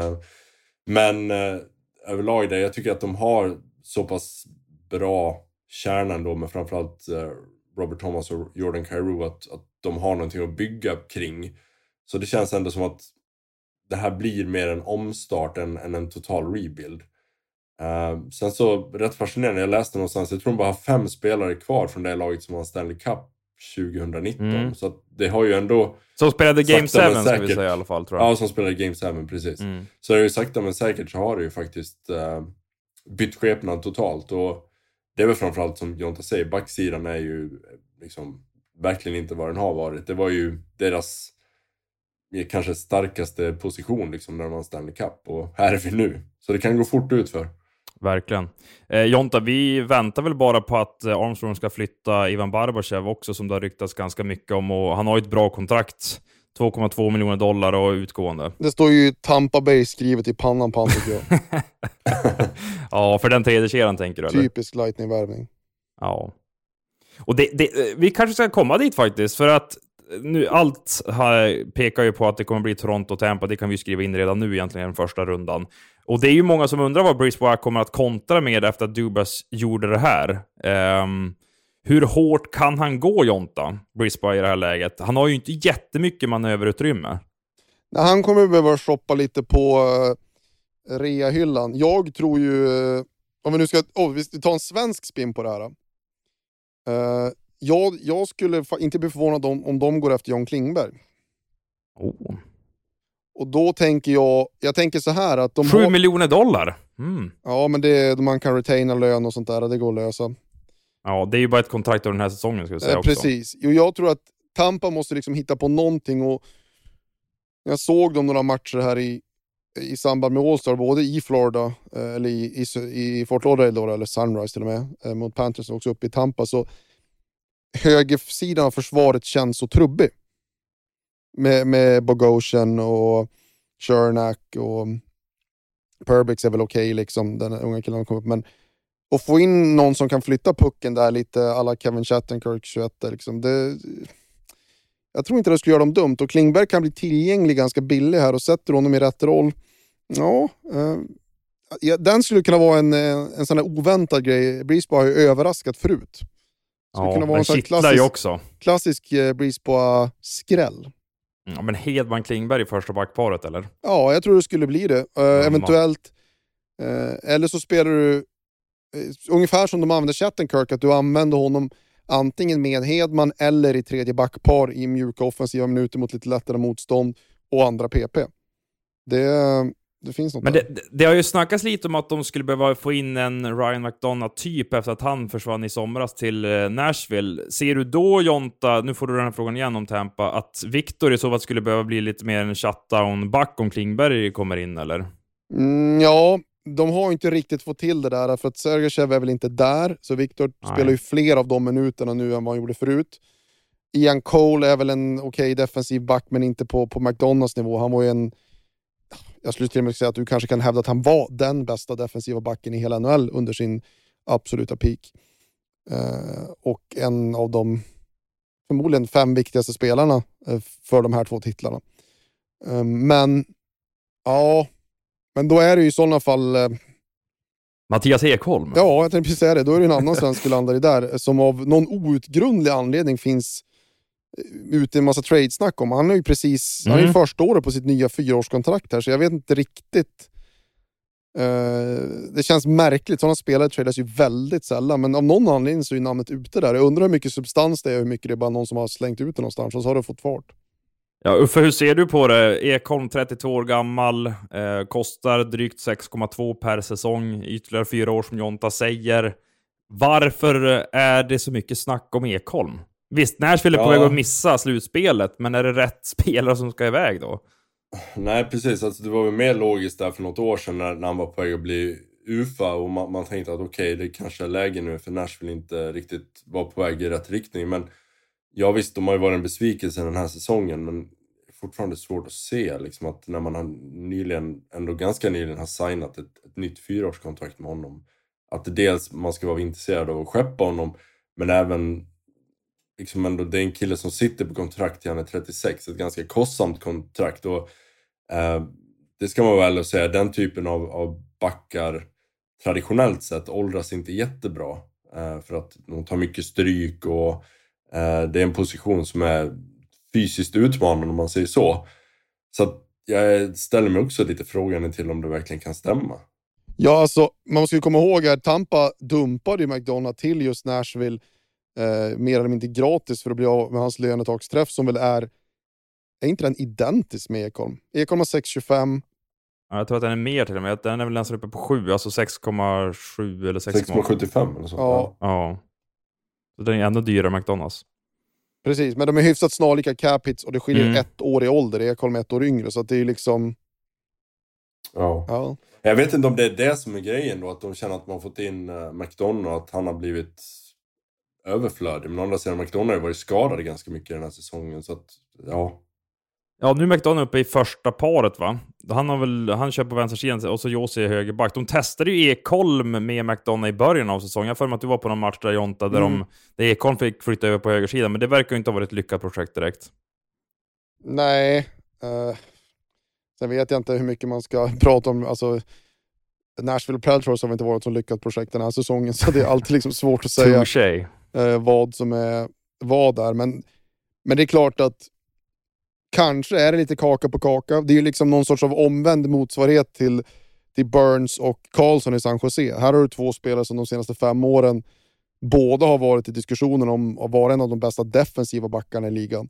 Men överlag där, jag tycker att de har så pass bra kärnan då, med framförallt Robert Thomas och Jordan Carew, att de har någonting att bygga kring. Så det känns ändå som att det här blir mer en omstart än en total rebuild. Sen så, rätt fascinerande, jag läste någonstans, jag tror de bara har 5 spelare kvar från det laget som har Stanley Cup 2019. Så att det har ju ändå... Som spelade Game 7 ska vi säga i alla fall, tror jag. Ja, som spelade Game 7, precis. Så det är ju sakta men säkert så har det ju faktiskt bytt skepnad totalt. Och det är väl framförallt som Jonta säger, backsidan är ju liksom verkligen inte vad den har varit. Det var ju deras kanske starkaste position liksom när de var Stanley Cup, och här är vi nu. Så det kan gå fort ut för. Verkligen. Jonta, vi väntar väl bara på att Armstrong ska flytta Ivan Barbashev också, som det har ryktats ganska mycket om, och han har ju ett bra kontrakt. $2,2 miljoner och utgående. Det står ju Tampa Bay skrivet i pannan på han, tycker jag. Ja, för den tredje kedjan tänker du, eller? Typisk Lightning-värvning. Ja. Och vi kanske ska komma dit faktiskt, för att nu allt här pekar ju på att det kommer bli Toronto och Tampa. Det kan vi skriva in redan nu egentligen i den första rundan. Och det är ju många som undrar vad Brisbane kommer att kontra med efter att Dubas gjorde det här. Hur hårt kan han gå, Jonta, Brisbane, i det här läget? Han har ju inte jättemycket manöverutrymme. Nej, han kommer behöva shoppa lite på reahyllan. Jag tror ju om vi nu ska vi tar en svensk spin på det här. Jag skulle inte bli förvånad om de går efter John Klingberg. Oh. Och då tänker jag tänker så här att de 7 miljoner dollar. Mm. Ja, men man kan retaina lön och sånt där, det går att lösa. Ja, det är ju bara ett kontrakt av den här säsongen ska jag säga också. Precis. Jo, jag tror att Tampa måste liksom hitta på någonting, och jag såg dem några matcher här i samband med All-Star, både i Florida eller i Fort Lauderdale då, eller Sunrise till och med, mot Panthers, också uppe i Tampa, så högersidan av försvaret känns så trubbig. Med Bogosian och Chernak och Perbix är väl okej, liksom, den unga killen kom upp, men att få in någon som kan flytta pucken där lite alla Kevin Shattenkirk 21 liksom, jag tror inte det skulle göra dem dumt, och Klingberg kan bli tillgänglig ganska billig här, och sätter honom i rätt roll. Den skulle kunna vara en sån här oväntad grej. Brisbane har ju överraskat förut. Ja, kunna vara en sån ju också. Klassisk Brisbane-skräll. Ja, men Hedman Klingberg i första backparet, eller? Ja, jag tror det skulle bli det. Eventuellt. Eller så spelar du ungefär som de använder Shattenkirk, att du använder honom antingen med Hedman eller i tredje backpar i mjuka offensiva minuter mot lite lättare motstånd och andra PP. Det finns något. Men det har ju snackats lite om att de skulle behöva få in en Ryan McDonough typ efter att han försvann i somras till Nashville. Ser du då, Jonta, nu får du den här frågan igen om Tampa, att Victor i så fall skulle behöva bli lite mer en shutdown-back om Klingberg kommer in, eller? Ja, de har inte riktigt fått till det där, för att Sergachev är väl inte där, så Victor spelar ju fler av de minuterna nu än vad han gjorde förut. Ian Cole är väl en okej defensiv back, men inte på McDonalds nivå. Han var ju jag skulle till och med säga att du kanske kan hävda att han var den bästa defensiva backen i hela NHL under sin absoluta peak. Och en av de förmodligen 5 viktigaste spelarna för de här 2 titlarna. Men då är det ju i sådana fall Mattias Ekholm. Ja, jag tänkte precis säga det. Då är det en annan svensk landare där som av någon outgrundlig anledning finns ute i en massa trade-snack om. Han är ju precis han är ju första året på sitt nya 4-årskontrakt här, så jag vet inte riktigt. Det känns märkligt. Sådana spelare tradas ju väldigt sällan, men av någon anledning så är namnet ute där. Jag undrar hur mycket substans det är, hur mycket det är bara någon som har slängt ut det någonstans, och så har det fått fart. Ja, Uffe, hur ser du på det? Ekholm 32 år gammal, kostar drygt 6,2 per säsong, ytterligare 4 år som Jonta säger. Varför är det så mycket snack om Ekholm? Visst, Nashville är på väg att missa slutspelet, men är det rätt spelare som ska iväg då? Nej, precis. Alltså, det var ju mer logiskt där för något år sedan när han var på väg att bli UFA, och man tänkte att okej, det kanske är läge nu för Nashville inte riktigt var på väg i rätt riktning. Men ja, visst, de har ju varit en besvikelse den här säsongen, men det är fortfarande svårt att se liksom, att när man har ganska nyligen har signat ett nytt 4-årskontrakt med honom, att dels man ska vara intresserad av att skeppa honom, men även liksom ändå, det är en kille som sitter på kontrakt till han är 36, ett ganska kostsamt kontrakt, och det ska man väl säga, den typen av backar traditionellt sett åldras inte jättebra, för att de tar mycket stryk, och det är en position som är fysiskt utmanande om man säger så. Så att jag ställer mig också lite frågan till om det verkligen kan stämma. Ja, alltså man ska ju komma ihåg att Tampa dumpade ju McDonough till just Nashville mer eller mindre gratis för att bli av med hans lönetaksträff, som väl är inte den identisk med Ekholm. Ekholm har 6,25. Ja, jag tror att den är mer till och med. Den är väl nästan uppe på 7, alltså 6,7 eller 6,75 eller så. Ja. Så den är ändå dyrare McDonalds. Precis, men de är hyfsat snarlika cap hits, och det skiljer 1 år i ålder. Ekholm är 1 år yngre, så att det är liksom... Ja. Jag vet inte om det är det som är grejen då, att de känner att man fått in McDonough, att han har blivit överflödig. Men å andra sidan, McDonough har varit skadad ganska mycket den här säsongen, så att Ja, nu är McDonough uppe i första paret, va? Han kör på vänstersidan och så Josi är högerback. De testade ju Ekholm med McDonough i början av säsongen. Jag för mig att du var på någon match där, Jonta, där Ekholm fick flytta över på högersidan, men det verkar ju inte ha varit ett lyckat projekt direkt. Nej. Sen vet jag inte hur mycket man ska prata om. Alltså, Nashville Predators har inte varit så lyckat projekt den här säsongen, så det är alltid liksom svårt att säga vad som är vad där. Men det är klart att kanske är det lite kaka på kaka. Det är ju liksom någon sorts av omvänd motsvarighet till Crosby, Burns och Karlsson i San Jose. Här har du 2 spelare som de senaste 5 åren båda har varit i diskussionen om att vara en av de bästa defensiva backarna i ligan.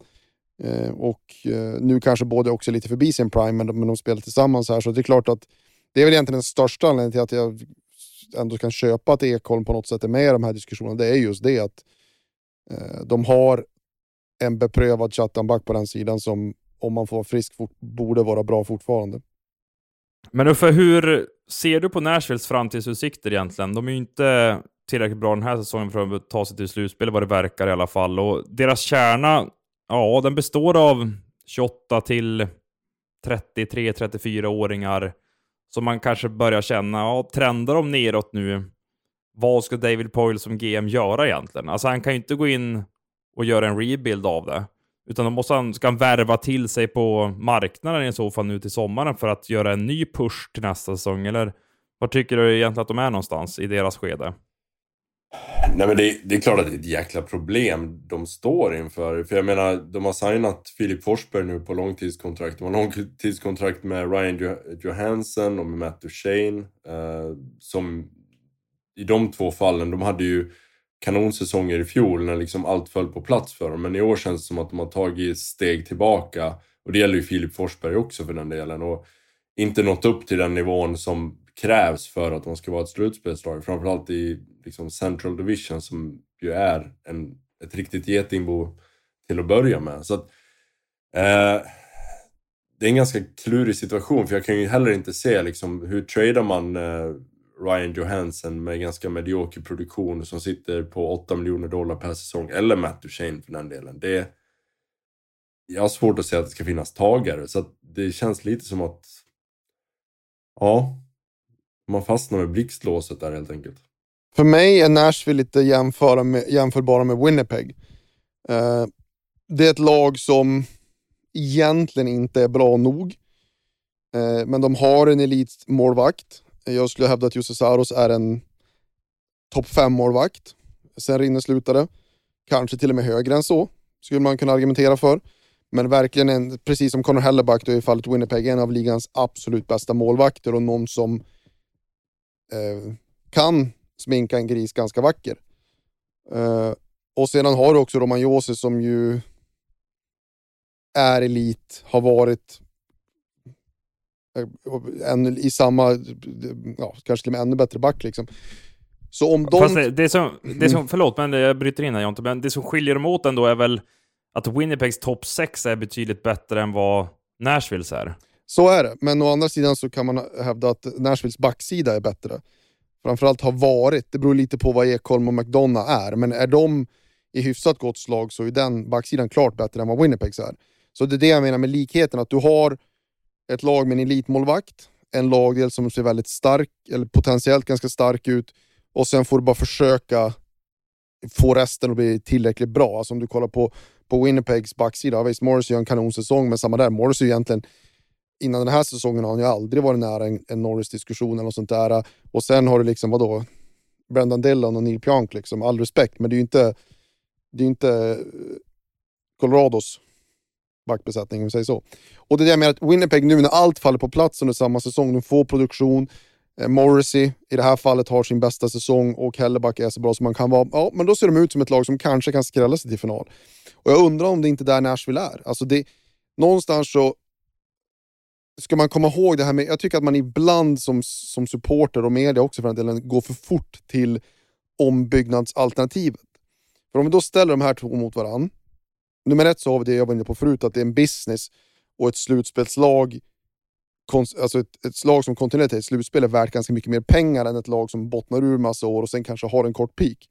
Nu kanske båda också är lite förbi sin prime, men de spelar tillsammans här, så det är klart att det är väl egentligen den största anledningen till att jag ändå kan köpa att Ekholm på något sätt är med i de här diskussionerna. Det är just det att de har en beprövad chattanback på den sidan som, om man får vara frisk, borde vara bra fortfarande. Men Uffe, hur ser du på Nashvilles framtidsutsikter egentligen? De är ju inte tillräckligt bra den här säsongen för att ta sig till slutspel, vad det verkar i alla fall. Och deras kärna, ja, den består av 28 till 33-34-åringar som man kanske börjar känna, ja, trendar de neråt nu? Vad ska David Poile som GM göra egentligen? Alltså han kan ju inte gå in och göra en rebuild av det. Utan då ska han värva till sig på marknaden i så fall nu till sommaren för att göra en ny push till nästa säsong. Eller vad tycker du egentligen att de är någonstans i deras skede? Nej, men det är klart att det är ett jäkla problem de står inför. För jag menar, de har signat Filip Forsberg nu på långtidskontrakt. De har långtidskontrakt med Ryan Johansson och med Matt Duchene. Som i de 2 fallen, de hade ju kanonsäsonger i fjol när liksom allt föll på plats för dem. Men i år känns det som att de har tagit steg tillbaka. Och det gäller ju Filip Forsberg också för den delen. Och inte nått upp till den nivån som krävs för att de ska vara ett slutspelslag. Framförallt i liksom Central Division som ju är ett riktigt getingbo till att börja med. Så att, det är en ganska klurig situation. För jag kan ju heller inte se liksom, hur tradar man Ryan Johansson med ganska medioker produktion som sitter på $8 miljoner per säsong. Eller Matt Duchene för den delen. Jag har svårt att säga att det ska finnas tagare. Så att det känns lite som att ja, man fastnar med blixtlåset där helt enkelt. För mig är Nashville lite jämförbara med Winnipeg. Det är ett lag som egentligen inte är bra nog. Men de har en elitmålvakt. Jag skulle hävda att Jussi Saros är en topp 5-målvakt. Sen rinner slutade. Kanske till och med högre än så. Skulle man kunna argumentera för. Men verkligen, precis som Connor Hellebuck då i fallet Winnipeg, en av ligans absolut bästa målvakter. Och någon som kan sminka en gris ganska vacker. Och sedan har du också Roman Josi som ju är elit, har varit i samma, ja, kanske till och med ännu bättre back liksom. Så om de... Fast det som, förlåt, men jag bryter in här, Jonte, men det som skiljer dem åt ändå är väl att Winnipegs topp 6 är betydligt bättre än vad Nashvilles är. Så är det, men å andra sidan så kan man hävda att Nashvilles backsida är bättre. Framförallt har varit, det beror lite på vad Ekholm och McDonough är, men är de i hyfsat gott slag så är den backsidan klart bättre än vad Winnipegs är. Så det är det jag menar med likheten, att du har ett lag med en elitmålvakt, en lagdel som ser väldigt stark, eller potentiellt ganska stark ut, och sen får du bara försöka få resten att bli tillräckligt bra. Alltså om du kollar på Winnipegs backsida, visst, Morris gör en kanonsäsong, men samma där, Morris är ju egentligen, innan den här säsongen har han ju aldrig varit nära en Norris-diskussion eller något sånt där. Och sen har du liksom, vadå, Brendan Dillon och Neil Pionk liksom, all respekt, men det är ju inte Colorados backbesättning, om vi säger så. Och det är det jag menar, att Winnipeg nu när allt faller på plats under samma säsong, de får produktion, Morrissey i det här fallet har sin bästa säsong och Hellebuck är så bra som man kan vara, ja, men då ser de ut som ett lag som kanske kan skrälla sig till final. Och jag undrar om det inte där Nashville är. Alltså det, någonstans så ska man komma ihåg det här med, jag tycker att man ibland som supporter och media också för den delen går för fort till ombyggnadsalternativet. För om vi då ställer de här två mot varann, nummer 1 så har vi det jag var inne på förut, att det är en business och ett slutspelslag, alltså ett slag som kontinuerligt i ett slutspel är värt ganska mycket mer pengar än ett lag som bottnar ur massa år och sen kanske har en kort peak.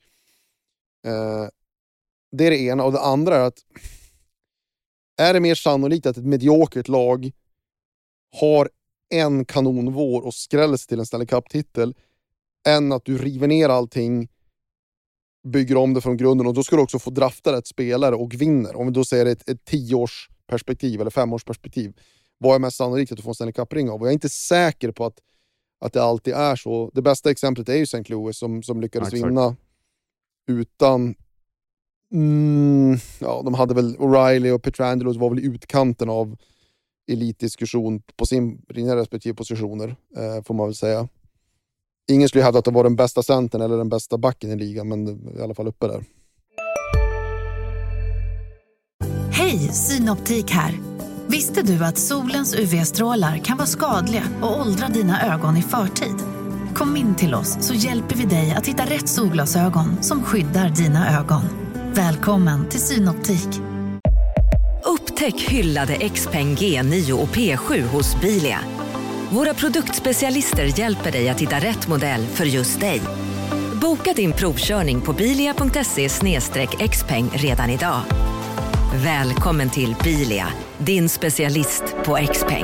Det är det ena, och det andra är att är det mer sannolikt att ett mediokert lag har en kanonvår och skräller sig till en Stanley Cup-titel än att du river ner allting, bygger om det från grunden, och då ska du också få drafta ett spelare och vinner. Om vi då säger ett 10-års perspektiv eller 5-års perspektiv, vad är mest sannolikt att du får en Stanley Cup-ring av? Och jag är inte säker på att det alltid är så. Det bästa exemplet är ju St. Louis som lyckades vinna utan ja, de hade väl O'Reilly och Pietrangelo var väl i utkanten av elitdiskussion på sina respektive positioner, får man väl säga. Ingen skulle hävda att det var den bästa centern eller den bästa backen i ligan, men i alla fall uppe där. Hej, Synoptik här. Visste du att solens UV-strålar kan vara skadliga och åldra dina ögon i förtid? Kom in till oss så hjälper vi dig att hitta rätt solglasögon som skyddar dina ögon. Välkommen till Synoptik. Upptäck hyllade XPeng G9 och P7 hos Bilia. Våra produktspecialister hjälper dig att hitta rätt modell för just dig. Boka din provkörning på bilia.se/xpeng redan idag. Välkommen till Bilia, din specialist på XPeng.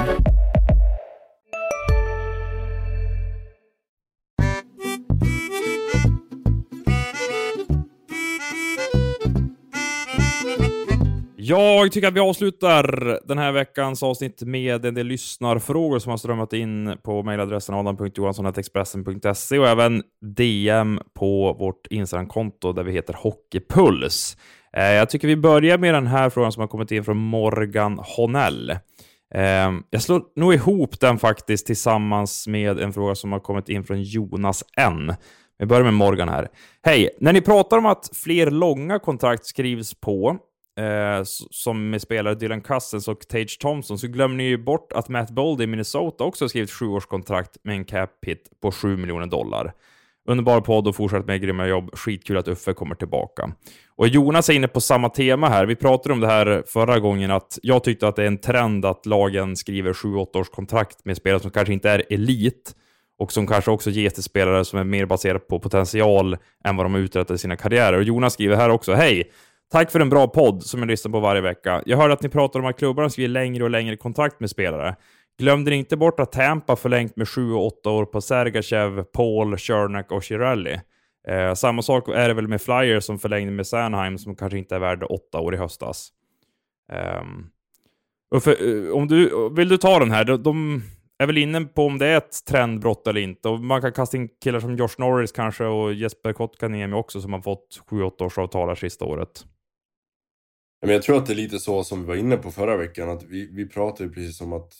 Jag tycker att vi avslutar den här veckans avsnitt med en del lyssnarfrågor som har strömmat in på mejladressen adam.johansson@expressen.se och även DM på vårt Instagram-konto där vi heter Hockeypuls. Jag tycker vi börjar med den här frågan som har kommit in från Morgan Honell. Jag slår nog ihop den faktiskt tillsammans med en fråga som har kommit in från Jonas N. Vi börjar med Morgan här. Hej, när ni pratar om att fler långa kontrakt skrivs på som med spelare Dylan Cousins och Tage Thompson, så glömmer ni ju bort att Matt Boldy i Minnesota också har skrivit 7-årskontrakt med en cap hit på $7 miljoner. Underbar podd och fortsätt med grymma jobb. Skitkul att Uffe kommer tillbaka. Och Jonas är inne på samma tema här. Vi pratade om det här förra gången, att jag tyckte att det är en trend att lagen skriver 7-8 års kontrakt med spelare som kanske inte är elit och som kanske också ges till spelare som är mer baserade på potential än vad de har uträttat i sina karriärer. Och Jonas skriver här också: hej! Tack för en bra podd som jag lyssnar på varje vecka. Jag hörde att ni pratar om att klubbarna skriver längre och längre kontrakt med spelare. Glömde ni inte bort att Tampa förlängt med 7 och 8 år på Sergachev, Paul, Chernak och Chiarelli? Samma sak är det väl med Flyers som förlängde med Sanheim som kanske inte är värd 8 år i höstas. Vill du ta den här? De är väl inne på om det är ett trendbrott eller inte. Och man kan kasta in killar som Josh Norris kanske och Jesper Kotkaniemi också som har fått 7-8 års avtal här sista året. Men jag tror att det är lite så som vi var inne på förra veckan, att vi pratade ju precis om att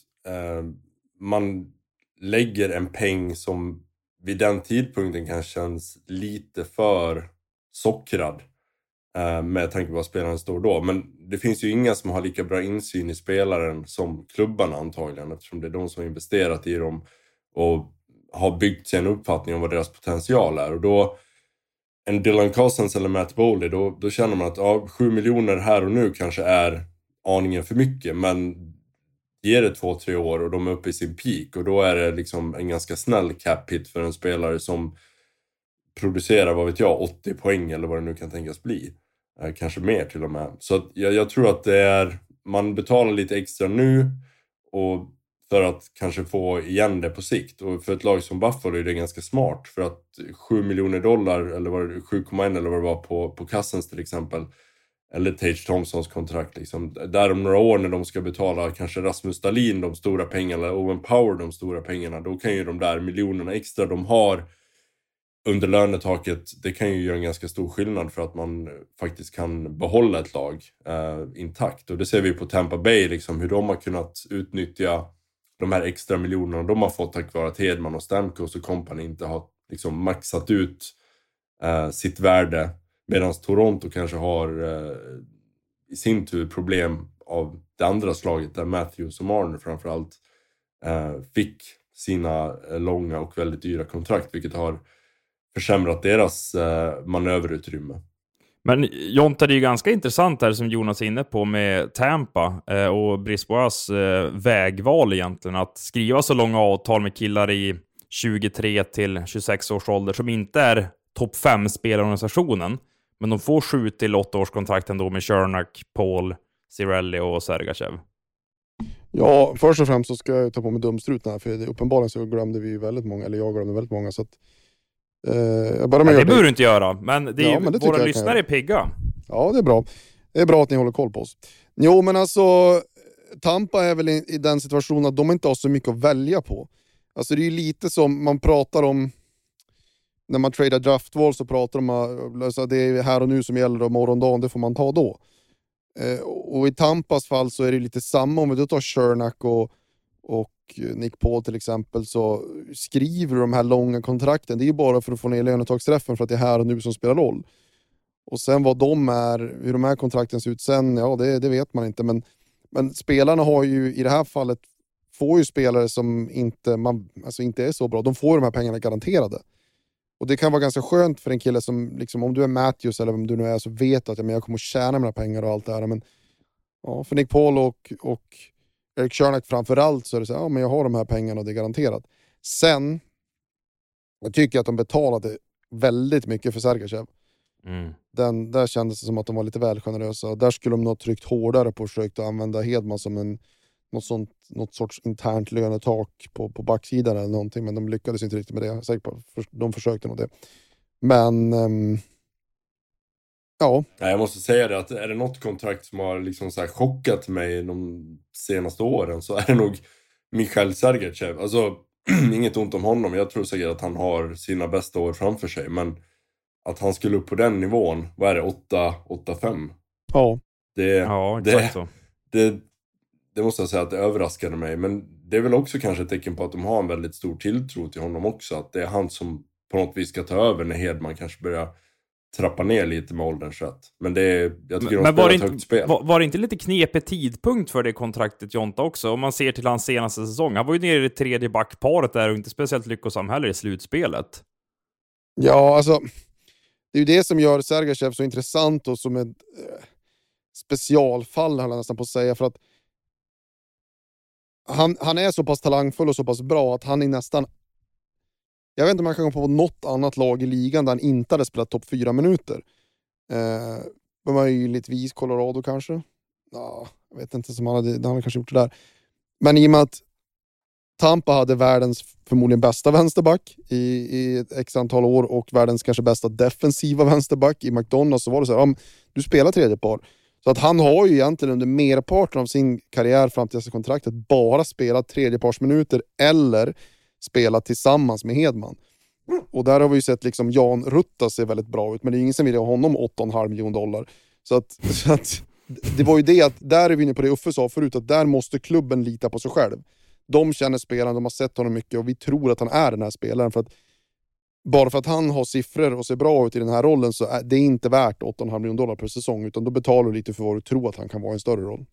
man lägger en peng som vid den tidpunkten kan känns lite för sockrad med tanke på vad spelaren står då. Men det finns ju inga som har lika bra insyn i spelaren som klubbarna antagligen, eftersom det är de som har investerat i dem och har byggt sig en uppfattning om vad deras potential är. Och då en Dylan Cousins eller Matt Boldy, då känner man att 7 miljoner här och nu kanske är aningen för mycket, men ger det 2-3 år och de är uppe i sin peak, och då är det liksom en ganska snäll cap hit för en spelare som producerar, vad vet jag, 80 poäng eller vad det nu kan tänkas bli. Kanske mer till och med. Så att jag tror att det är, man betalar lite extra nu och för att kanske få igen det på sikt. Och för ett lag som Buffalo är det ganska smart, för att $7 miljoner eller var det 7,1 eller vad det var på Cousins till exempel, eller Tage Thompsons kontrakt liksom. Där om några år när de ska betala kanske Rasmus Dahlin de stora pengarna eller Owen Power de stora pengarna, då kan ju de där miljonerna extra de har under lönetaket, det kan ju göra en ganska stor skillnad för att man faktiskt kan behålla ett lag intakt. Och det ser vi på Tampa Bay liksom, hur de har kunnat utnyttja de här extra miljonerna de har fått tack vare att Hedman och Stamkos och company inte har liksom maxat ut sitt värde, medan Toronto kanske har i sin tur problem av det andra slaget där Matthews och Marner framförallt fick sina långa och väldigt dyra kontrakt, vilket har försämrat deras manöverutrymme. Men Jonte, det är ju ganska intressant här som Jonas är inne på med Tampa och Brisbois vägval egentligen. Att skriva så långa avtal med killar i 23 till 26 års ålder som inte är topp 5 spelarorganisationen. Men de får 7 till 8 års kontrakt ändå med Chernak, Paul, Cirelli och Sergachev. Ja, först och främst så ska jag ta på mig dumstruten här, för uppenbarligen så glömde vi väldigt många, eller jag glömde väldigt många, så att jag bara det behöver du inte göra, men det är men våra lyssnare är pigga. Ja, det är bra. Det är bra att ni håller koll på oss. Jo, men alltså Tampa är väl i den situationen att de inte har så mycket att välja på. Alltså det är ju lite som man pratar om när man tradar draftval, så pratar de om alltså det är här och nu som gäller och morgondagen, det får man ta då. Och i Tampas fall så är det lite samma. Om vi då tar Cernak och Nick Paul till exempel, så skriver de här långa kontrakten. Det är ju bara för att få ner lönetagsträffen, för att det är här och nu som spelar roll. Och sen vad de är, hur de här kontrakten ser ut sen, ja det vet man inte. Men spelarna har ju i det här fallet, får ju spelare som inte är så bra. De får de här pengarna garanterade. Och det kan vara ganska skönt för en kille som, liksom, om du är Matthews eller vem du nu är, så vet att jag kommer att tjäna mina pengar och allt det här. Men ja, för Nick Paul och Erik Cernak framförallt, så är det så här, ja men jag har de här pengarna och det är garanterat. Sen, jag tycker att de betalade väldigt mycket för Sergachev. Där kändes det som att de var lite väl generösa. Där skulle de nog tryckt hårdare på och försökt att använda Hedman som något sorts internt lönetak på backsidan eller någonting, men de lyckades inte riktigt med det. Jag är säker på, de försökte nog det. Men ja. Jag måste säga det, att är det något kontrakt som har liksom så här chockat mig de senaste åren, så är det nog Mikhail Sergachev. Alltså, inget ont om honom. Jag tror säkert att han har sina bästa år framför sig, men att han skulle upp på den nivån, vad är det, 8-5? Ja. Exakt så. Det måste jag säga att det överraskade mig. Men det är väl också kanske ett tecken på att de har en väldigt stor tilltro till honom också. Att det är han som på något vis ska ta över när Hedman kanske börjar trappa ner lite med ålderns rätt. Men jag tycker de spelar ett högt spel. Var det inte lite knepig tidpunkt för det kontraktet, Jonta, också? Om man ser till hans senaste säsong. Han var ju nere i det tredje backparet där och inte speciellt lyckosam heller i slutspelet. Ja, alltså det är ju det som gör Sergachev så intressant och som ett specialfall, har jag nästan på att säga, för att han är så pass talangfull och så pass bra att han är nästan, jag vet inte om man kan gå på något annat lag i ligan där han inte hade spelat topp 4 minuter. Möjligtvis Colorado kanske. Ja, jag vet inte, som han hade kanske gjort det där. Men i och med att Tampa hade världens förmodligen bästa vänsterback i ett x antal år och världens kanske bästa defensiva vänsterback i McDonald's, så var det så här, du spelar tredje par. Så att han har ju egentligen under merparten av sin karriär fram till kontraktet bara spelat tredjeparsminuter eller spelat tillsammans med Hedman. Och där har vi ju sett liksom Jan Rutta ser väldigt bra ut, men det är ingen som vill ha honom $8,5 miljoner. Så att det var ju det att, där är vi inne på det Uffe sa förut, att där måste klubben lita på sig själv. De känner spelaren, de har sett honom mycket och vi tror att han är den här spelaren, för att bara för att han har siffror och ser bra ut i den här rollen så är det inte värt $8,5 miljoner per säsong, utan då betalar du lite för vad du tror att han kan vara en större roll.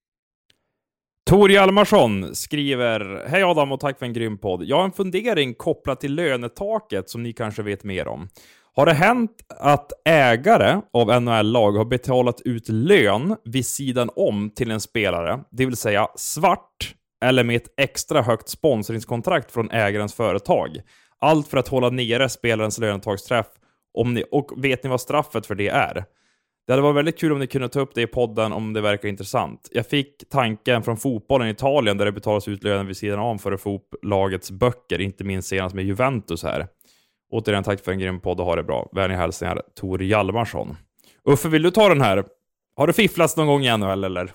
Tor Hjalmarsson skriver: Hej Adam och tack för en grym podd. Jag har en fundering kopplat till lönetaket som ni kanske vet mer om. Har det hänt att ägare av NHL-lag har betalat ut lön vid sidan om till en spelare, det vill säga svart eller med ett extra högt sponsringskontrakt från ägarens företag? Allt för att hålla nere spelarens lönetagsträff. Och vet ni vad straffet för det är? Det hade varit väldigt kul om ni kunde ta upp det i podden om det verkar intressant. Jag fick tanken från fotbollen i Italien där det betalas ut lönen vid sidan om för att få upp lagets böcker, inte minst senast med Juventus här. Återigen tack för en grym podd och ha det bra. Vänliga hälsningar, Tor Hjalmarsson. Uffe, vill du ta den här? Har du fifflats någon gång i NHL eller?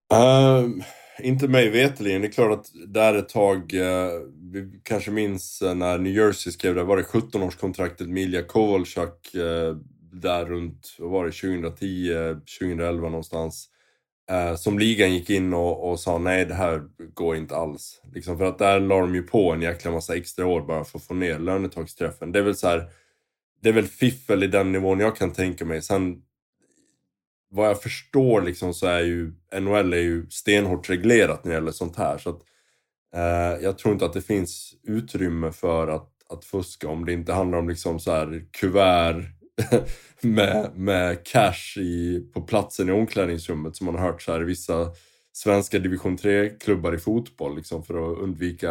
Inte mig vetligen. Det är klart att där ett tag, vi kanske minns när New Jersey skrev det, var det 17-årskontraktet med Ilja Kovalchuk där runt, vad var det, 2010, 2011 någonstans. Som ligan gick in och sa nej, det här går inte alls. Liksom, för att där la de ju på en jäkla massa extra år bara för att få ner lönetagsträffen. Det är väl så här, det är väl fiffel i den nivån jag kan tänka mig. Sen vad jag förstår liksom, så är ju NHL är ju stenhårt reglerat när det gäller sånt här. Så att, jag tror inte att det finns utrymme för att fuska om det inte handlar om liksom så här kuvert med cash på platsen i omklädningsrummet som man har hört så här i vissa svenska division 3-klubbar i fotboll liksom, för att undvika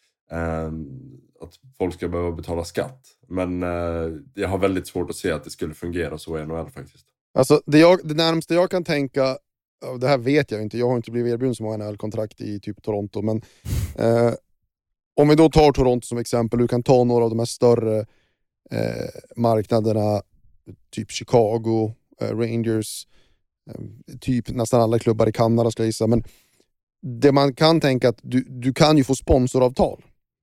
att folk ska behöva betala skatt. Men jag har väldigt svårt att se att det skulle fungera så i NHL faktiskt. Alltså det närmaste jag kan tänka, det här vet jag inte, jag har inte blivit erbjuden som har NHL-kontrakt i typ Toronto, men om vi då tar Toronto som exempel, du kan ta några av de här större marknaderna, typ Chicago, Rangers, typ nästan alla klubbar i Kanada ska jag gissa, men det man kan tänka att du kan ju få sponsoravtal.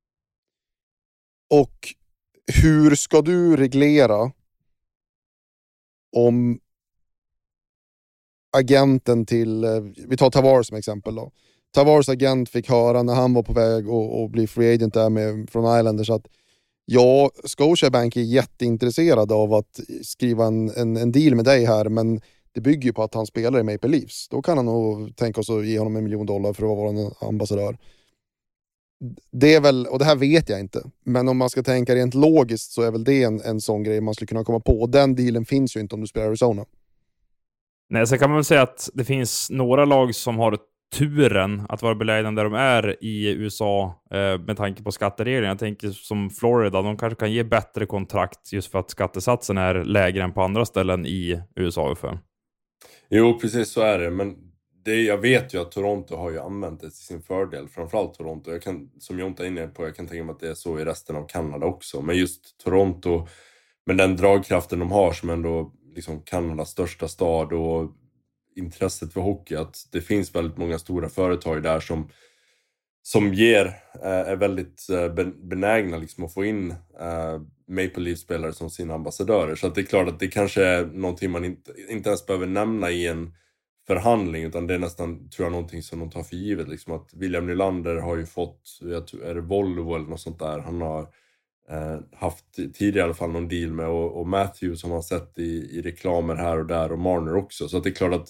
Och hur ska du reglera om agenten till, vi tar Tavares som exempel då. Tavares agent fick höra när han var på väg och bli free agent där från Islanders att ja, Scotiabank är jätteintresserad av att skriva en deal med dig här, men det bygger ju på att han spelar i Maple Leafs. Då kan han nog tänka oss att ge honom $1 million för att vara en ambassadör. Det är väl, och det här vet jag inte, men om man ska tänka rent logiskt så är väl det en sån grej man skulle kunna komma på. Och den dealen finns ju inte om du spelar Arizona. Nej, så kan man väl säga att det finns några lag som har turen att vara belägna där de är i USA med tanke på skattereglerna. Jag tänker som Florida, de kanske kan ge bättre kontrakt just för att skattesatsen är lägre än på andra ställen i USA ungefär. Jo, precis så är det, men jag vet ju att Toronto har ju använt det till sin fördel, framförallt Toronto. Som jag inte är inne på, jag kan tänka mig att det är så i resten av Kanada också. Men just Toronto, med den dragkraften de har som ändå liksom Kanadas största stad och intresset för hockey, att det finns väldigt många stora företag där som är väldigt benägna liksom att få in Maple Leafs-spelare som sina ambassadörer. Så att det är klart att det kanske är någonting man inte ens behöver nämna i en förhandling, utan det är nästan, tror jag, någonting som de tar för givet. Liksom att William Nylander har ju fått, är det Volvo eller något sånt där, han har haft tidigare i alla fall någon deal med, och Matthews som man sett i reklamer här och där, och Marner också. Så att det är klart att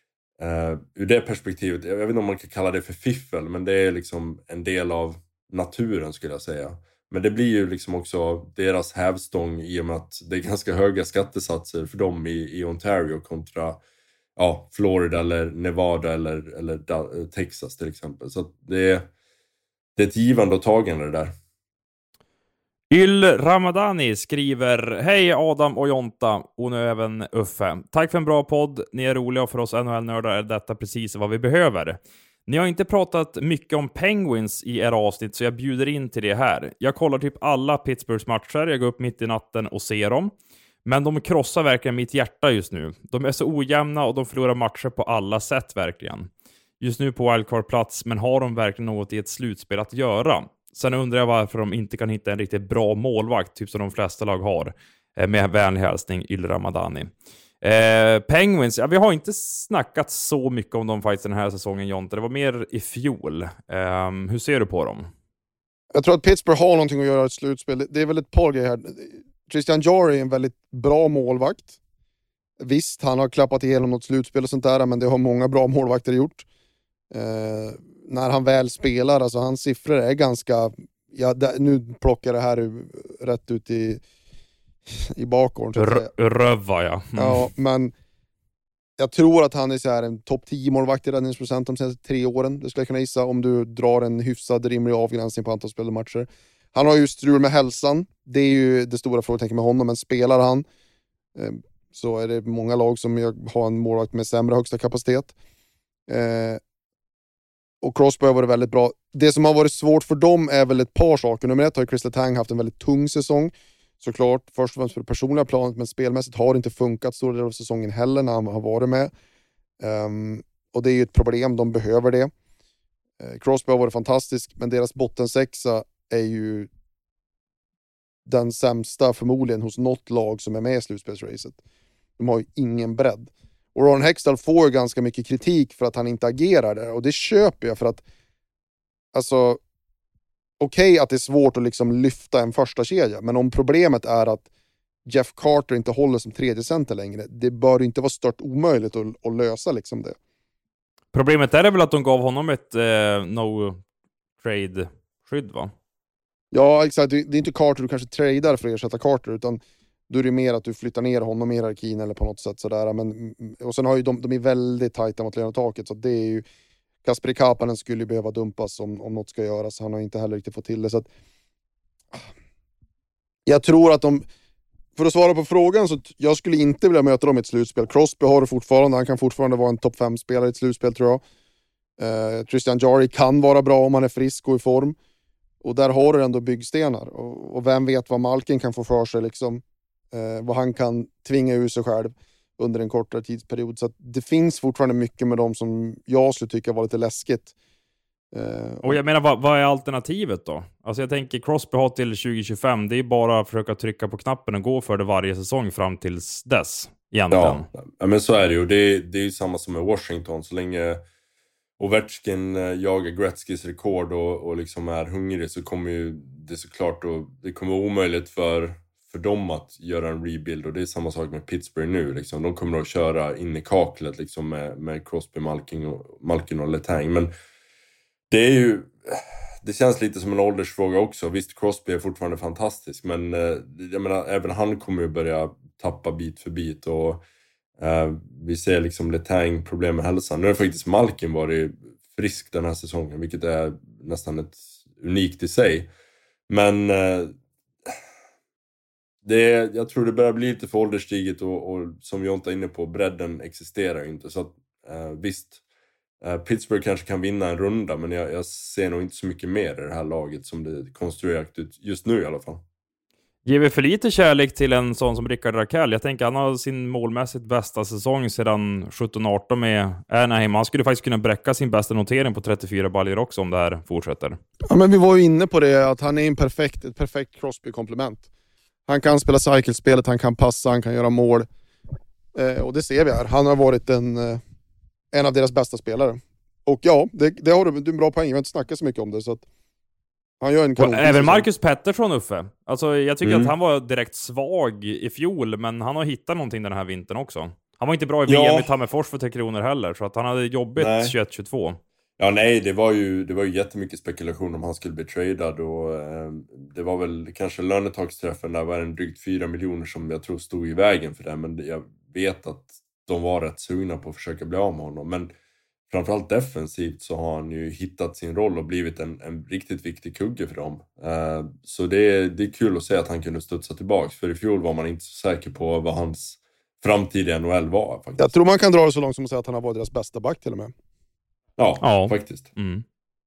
ur det perspektivet, jag vet inte om man kan kalla det för fiffel, men det är liksom en del av naturen skulle jag säga. Men det blir ju liksom också deras hävstång i och med att det är ganska höga skattesatser för dem i Ontario kontra Florida eller Nevada eller Texas till exempel. Så det är ett givande och tagande det där. Yl Ramadani skriver: Hej Adam och Jonta, och nu även Uffe. Tack för en bra podd. Ni är roliga, och för oss NHL-nördar är detta precis vad vi behöver. Ni har inte pratat mycket om Penguins i era avsnitt, så jag bjuder in till det här. Jag kollar typ alla Pittsburghs matcher, jag går upp mitt i natten och ser dem. Men de krossar verkligen mitt hjärta just nu. De är så ojämna och de förlorar matcher på alla sätt verkligen. Just nu på wildcard-plats, men har de verkligen något i ett slutspel att göra? Sen undrar jag varför de inte kan hitta en riktigt bra målvakt, typ som de flesta lag har. Med vänlig hälsning, Yl Ramadani. Penguins, vi har inte snackat så mycket om dem faktiskt den här säsongen, Jonte. Det var mer i fjol. Hur ser du på dem? Jag tror att Pittsburgh har någonting att göra i ett slutspel. Det är väl ett par grejer här. Christian Jarry är en väldigt bra målvakt. Visst, han har klappat igenom något slutspel och sånt där, men det har många bra målvakter gjort. När han väl spelar, alltså hans siffror är ganska, nu plockar det här rätt ut i bakgården. Röva, ja. Ja, men jag tror att han är så här en topp 10 målvakt i räddningsprocent de senaste 3 åren. Det skulle jag kunna gissa om du drar en hyfsad rimlig avgränsning på antal spelade matcher. Han har ju strul med hälsan. Det är ju det stora frågetecknet med honom. Men spelar han så är det många lag som har en målvakt med sämre högsta kapacitet. Och Crosby har varit väldigt bra. Det som har varit svårt för dem är väl ett par saker. Nummer 1 har ju Chris Letang haft en väldigt tung säsong. Såklart, först och främst för det personliga planet, men spelmässigt har det inte funkat stora delar av säsongen heller när han har varit med. Och det är ju ett problem, de behöver det. Crosby har varit fantastisk, men deras bottensexa är ju den sämsta förmodligen hos något lag som är med i slutspelsracet. De har ju ingen bredd. Och Ron Hextall får ju ganska mycket kritik för att han inte agerar där. Och det köper jag för att, alltså, okej att det är svårt att liksom lyfta en första kedja, men om problemet är att Jeff Carter inte håller som tredje center längre, det bör inte vara stört omöjligt att lösa liksom det. Problemet är väl att de gav honom ett no-trade-skydd, va? Ja, exakt. Det är inte Carter du kanske tradar för att ersätta Carter, utan då är det mer att du flyttar ner honom i hierarkin eller på något sätt sådär. Men, och sen har ju de är väldigt tajta mot lönetaket, så det är ju, Kasperi Kapanen skulle ju behöva dumpas om något ska göras. Han har inte heller riktigt fått till det. Så att, jag tror att för att svara på frågan, så jag skulle inte vilja möta dem i ett slutspel. Crosby har det fortfarande. Han kan fortfarande vara en topp 5-spelare i ett slutspel, tror jag. Christian Jarry kan vara bra om han är frisk och i form. Och där har du ändå byggstenar. Och vem vet vad Malkin kan få för sig liksom. Vad han kan tvinga ur sig själv under en kortare tidsperiod. Så att det finns fortfarande mycket med dem som jag skulle tycka var lite läskigt. Och jag menar, vad är alternativet då? Alltså jag tänker Crosby har till 2025. Det är bara att försöka trycka på knappen och gå för det varje säsong fram tills dess. egentligen. Ja, men så är det ju. Det är ju samma som med Washington. Så länge Ovechkin jagar Gretzkys rekord och liksom är hungrig, så kommer ju det såklart, och det kommer vara omöjligt för dem att göra en rebuild. Och det är samma sak med Pittsburgh nu liksom. De kommer att köra in i kaklet liksom med Crosby, Malkin och Letang. Men det känns lite som en åldersfråga också. Visst, Crosby är fortfarande fantastisk, men jag menar, även han kommer ju börja tappa bit för bit. Och vi ser liksom Letang problem med hälsan. Nu har faktiskt Malkin varit frisk den här säsongen, vilket är nästan ett unikt i sig. Men jag tror det börjar bli lite för ålderstiget, och som vi inte är inne på, bredden existerar ju inte. Så att, visst, Pittsburgh kanske kan vinna en runda, men jag ser nog inte så mycket mer i det här laget som det konstruerat ut just nu i alla fall. Ger vi för lite kärlek till en sån som Rickard Rakell? Jag tänker han har sin målmässigt bästa säsong sedan 17-18 med Anaheim. Han skulle faktiskt kunna bräcka sin bästa notering på 34 baljor också om det här fortsätter. Ja, men vi var ju inne på det, att han är ett perfekt Crosby-komplement. Han kan spela cyclespelet, han kan passa, han kan göra mål. Och det ser vi här. Han har varit en av deras bästa spelare. Och ja, det har du en bra poäng. Jag har inte snackat så mycket om det, så att han gör en kanon. Även Marcus Pettersson, Uffe. Alltså, jag tycker att han var direkt svag i fjol, men han har hittat någonting den här vintern också. Han var inte bra i VM i Tammerfors för 3 kronor heller, så att han hade jobbigt 21-22. Ja, nej, det var ju jättemycket spekulation om han skulle bli tradad, och det var väl kanske lönetaksträffen där var en drygt 4 miljoner som jag tror stod i vägen för det, men jag vet att de var rätt sugna på att försöka bli av med honom. Men framförallt defensivt så har han ju hittat sin roll och blivit en riktigt viktig kugge för dem. Så det är kul att se att han kunde studsa tillbaka, för i fjol var man inte så säker på vad hans framtid i NHL var faktiskt. Jag tror man kan dra det så långt som att säga att han har varit deras bästa back till och med. Ja. Faktiskt. Mm.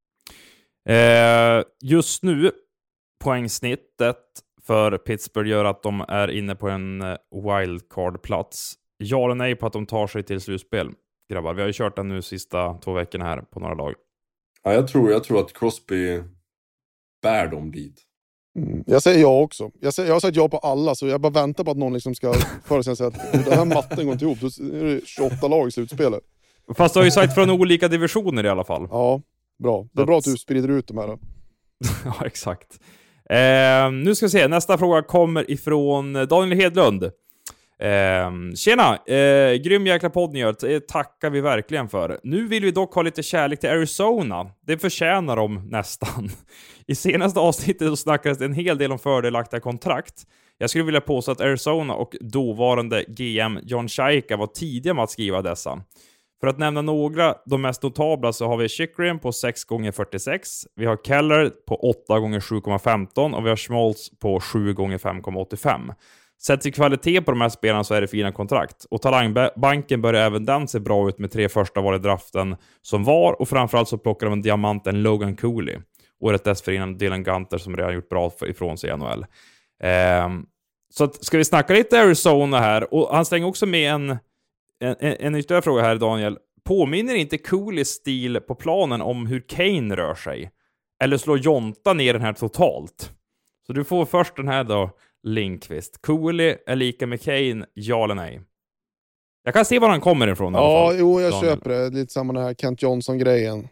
Just nu, poängsnittet för Pittsburgh gör att de är inne på en wildcard-plats. Ja eller nej på att de tar sig till slutspel, grabbar? Vi har ju kört den nu sista 2 veckorna här på några lag. Ja, jag tror att Crosby bär dem dit. Jag säger ja också. Jag har sagt ja på alla, så jag bara väntar på att någon liksom ska föreställa sig att den här matten går inte ihop. Då är det 28 lag i slutspelet. Fast du har ju sagt från olika divisioner i alla fall. Ja, bra. Det är bra att du sprider ut de här då. Ja, exakt. Nu ska vi se. Nästa fråga kommer ifrån Daniel Hedlund. Tjena, grym jäkla podd ni gör. Det tackar vi verkligen för. Nu vill vi dock ha lite kärlek till Arizona. Det förtjänar de nästan. I senaste avsnittet så snackades det en hel del om fördelaktiga kontrakt. Jag skulle vilja påstå att Arizona och dåvarande GM John Shaika var tidiga med att skriva dessa. För att nämna några, de mest notabla, så har vi Chychrun på 6x46. Vi har Keller på 8x7,15 och vi har Schmaltz på 7x5,85. Sett till kvalitet på de här spelarna så är det fina kontrakt. Och talangbanken börjar även den se bra ut med 3 första val i draften som var. Och framförallt så plockar de en diamanten Logan Cooley. Året dessförinnan Dylan Gunter som redan gjort bra ifrån sig i NHL. Så att, ska vi snacka lite Arizona här. Och han slänger också med en ytterligare fråga här, Daniel. Påminner inte Cooley stil på planen om hur Kane rör sig? Eller slår Jonta ner den här totalt? Så du får först den här då, Lindqvist. Cooley är lika med Kane, ja eller nej? Jag kan se var han kommer ifrån i alla fall. Jo, jag köper det. Lite samma den här Kent Johnson-grejen.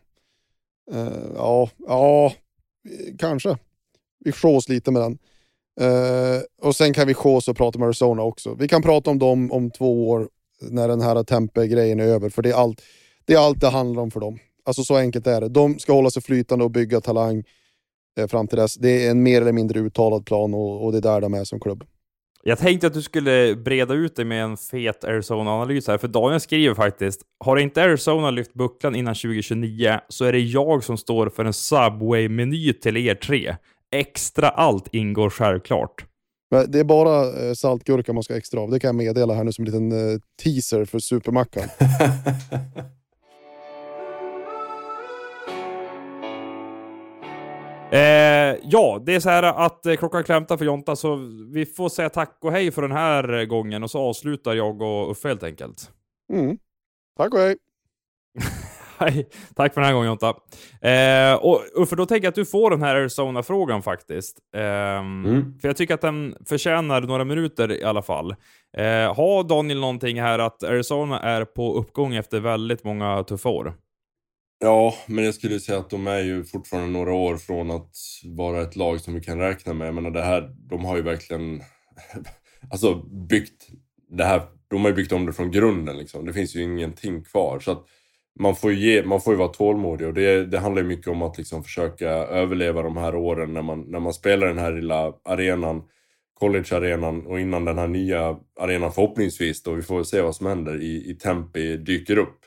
Kanske. Vi sjås lite med den. Och sen kan vi sjås och prata om Arizona också. Vi kan prata om dem om 2 år när den här Tempe-grejen är över. För det är allt det handlar om för dem. Alltså så enkelt är det. De ska hålla sig flytande och bygga talang fram till dess. Det är en mer eller mindre uttalad plan och det är där de är som klubb. Jag tänkte att du skulle breda ut dig med en fet Arizona-analys här. För Daniel skriver faktiskt: har inte Arizona lyft bucklan innan 2029 så är det jag som står för en Subway-meny till er 3. Extra allt ingår självklart. Men det är bara saltgurka man ska extra av. Det kan jag meddela här nu som en liten teaser för supermackan. Ja, det är så här att klockan klämtar för Jonta, så vi får säga tack och hej för den här gången och så avslutar jag och Uffe helt enkelt. Tack och hej. Tack för den här gången, Jonta. Och för då tänker jag att du får den här Arizona-frågan faktiskt. För jag tycker att den förtjänar några minuter i alla fall. Har Daniel någonting här att Arizona är på uppgång efter väldigt många tuffa år? Ja, men jag skulle säga att de är ju fortfarande några år från att vara ett lag som vi kan räkna med. Men det här, de har ju verkligen alltså byggt det här, de har ju byggt om det från grunden liksom. Det finns ju ingenting kvar, så att man får ju vara tålmodig, och det handlar ju mycket om att liksom försöka överleva de här åren när man spelar den här lilla arenan, college-arenan, och innan den här nya arenan förhoppningsvis då, vi får se vad som händer i Tempe dyker upp.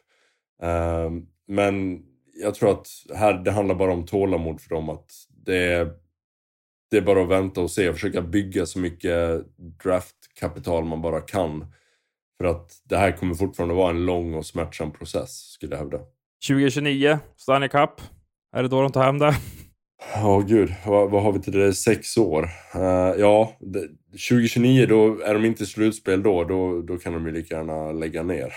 Men jag tror att här, det handlar bara om tålamod för dem, att det är bara att vänta och se och försöka bygga så mycket draftkapital man bara kan. För att det här kommer fortfarande vara en lång och smärtsam process, skulle jag hävda. 2029, Stanley Cup. Är det då de tar hem det? Gud, vad har vi till det? 6 år. 2029, då är de inte i slutspel då kan de ju lika gärna lägga ner.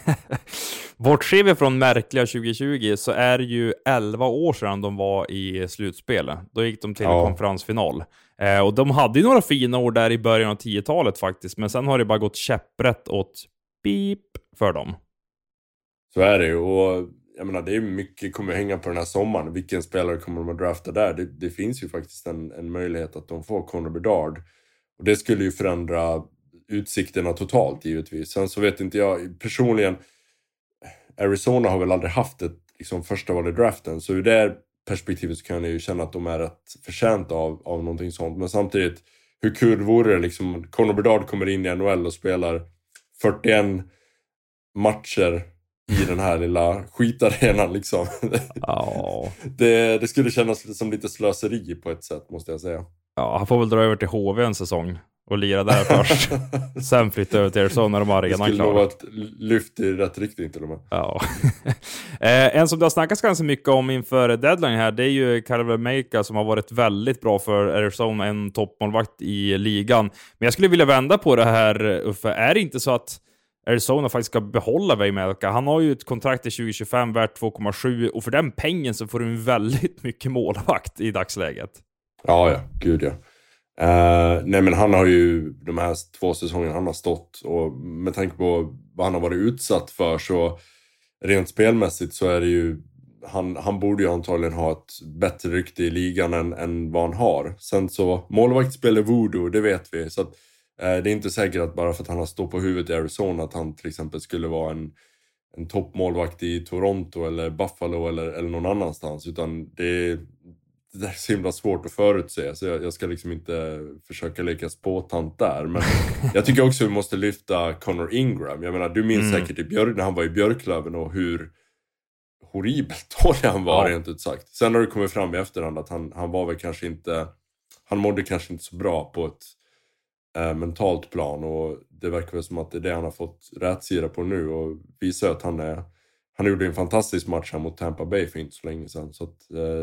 Bortser vi från märkliga 2020 så är det ju 11 år sedan de var i slutspel. Då gick de till konferensfinal. Och de hade ju några fina år där i början av 10-talet faktiskt. Men sen har det bara gått käpprätt åt beep för dem. Så är det ju. Och jag menar, det är mycket kommer hänga på den här sommaren. Vilken spelare kommer de att drafta där? Det finns ju faktiskt en möjlighet att de får Connor Bedard. Och det skulle ju förändra utsikterna totalt givetvis. Sen så vet inte jag personligen, Arizona har väl aldrig haft ett liksom, första val i draften. Så ur det perspektivet så kan jag ju känna att de är rätt förtjänta av någonting sånt. Men samtidigt, hur kul vore det liksom, Connor Bedard kommer in i NHL och spelar 41 matcher i den här lilla skitarenan liksom. Det skulle kännas som lite slöseri på ett sätt, måste jag säga. Ja, han får väl dra över till HV en säsong och lira där först. Sen flytta över till Arizona, de har redan klara. Det skulle vara ett lyft i rätt riktning till och med. Ja. En som det har snackats ganska mycket om inför deadline här, det är ju Carver Meika som har varit väldigt bra för Arizona, en toppmålvakt i ligan. Men jag skulle vilja vända på det här, Uffe. Är det inte så att Arizona faktiskt ska behålla Vejmelka? Han har ju ett kontrakt i 2025 värt 2,7 och för den pengen så får du en väldigt mycket målvakt i dagsläget. Ja, gud ja. Nej, men han har ju de här 2 säsongerna han har stått, och med tanke på vad han har varit utsatt för, så rent spelmässigt så är det ju han borde ju antagligen ha ett bättre rykte i ligan än vad han har. Sen så målvaktsspel är voodoo, det vet vi, så att det är inte säkert att bara för att han har stått på huvudet i Arizona att han till exempel skulle vara en toppmålvakt i Toronto eller Buffalo eller någon annanstans, utan det är så himla svårt att förutse, så jag ska liksom inte försöka leka spåtant där. Men jag tycker också vi måste lyfta Connor Ingram. Jag menar, du minns säkert när han var i Björklöven och hur horribelt dålig han var, rent ut sagt. Sen har det kommit fram i efterhand att han var väl kanske inte, han mådde kanske inte så bra på ett mentalt plan, och det verkar väl som att det är det han har fått rätsida på nu, och visar att han gjorde en fantastisk match här mot Tampa Bay för inte så länge sedan. Så att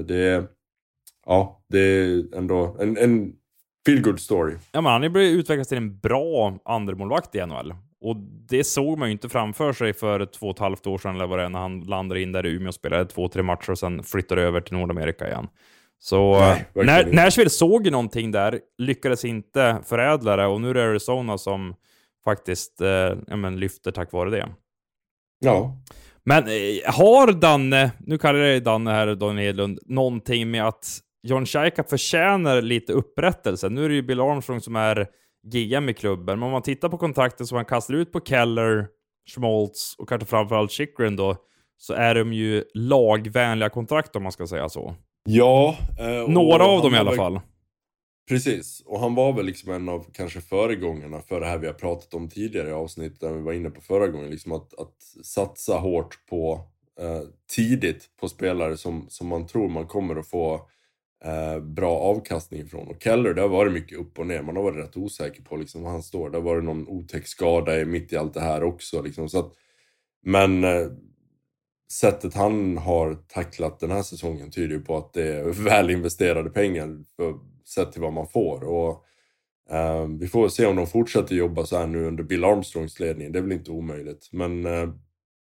det är ändå en feel good story. Ja, men han har utvecklats till en bra andremålvakt i NHL. Och det såg man ju inte framför sig för 2,5 år sedan eller vad det är, när han landade in där i Umeå och spelade 2-3 matcher och sen flyttade över till Nordamerika igen. Så Nashville såg ju någonting där, lyckades inte förädla det, och nu är det Arizona som faktiskt lyfter tack vare det. Ja. Men har Danne, nu kallar jag dig Danne här, Daniel Hedlund, någonting med att John Scheika förtjänar lite upprättelse? Nu är det ju Bill Armstrong som är GM i klubben, men om man tittar på kontrakten som han kastar ut på Keller, Schmaltz och kanske framförallt Chychrun då, så är de ju lagvänliga kontrakt, om man ska säga så. Ja. Några av dem i alla fall. Precis, och han var väl liksom en av kanske föregångarna för det här vi har pratat om tidigare i avsnitt där vi var inne på förra gången, liksom att satsa hårt på tidigt på spelare som man tror man kommer att få bra avkastning ifrån. Och Keller, där var det mycket upp och ner, man har varit rätt osäker på liksom var han står. Där var det någon otäck skada mitt i allt det här också liksom. Så att, men sättet han har tacklat den här säsongen tyder ju på att det är väl investerade pengar sett till vad man får. Och vi får se om de fortsätter jobba så här nu under Bill Armstrongs ledning. Det är väl inte omöjligt. Men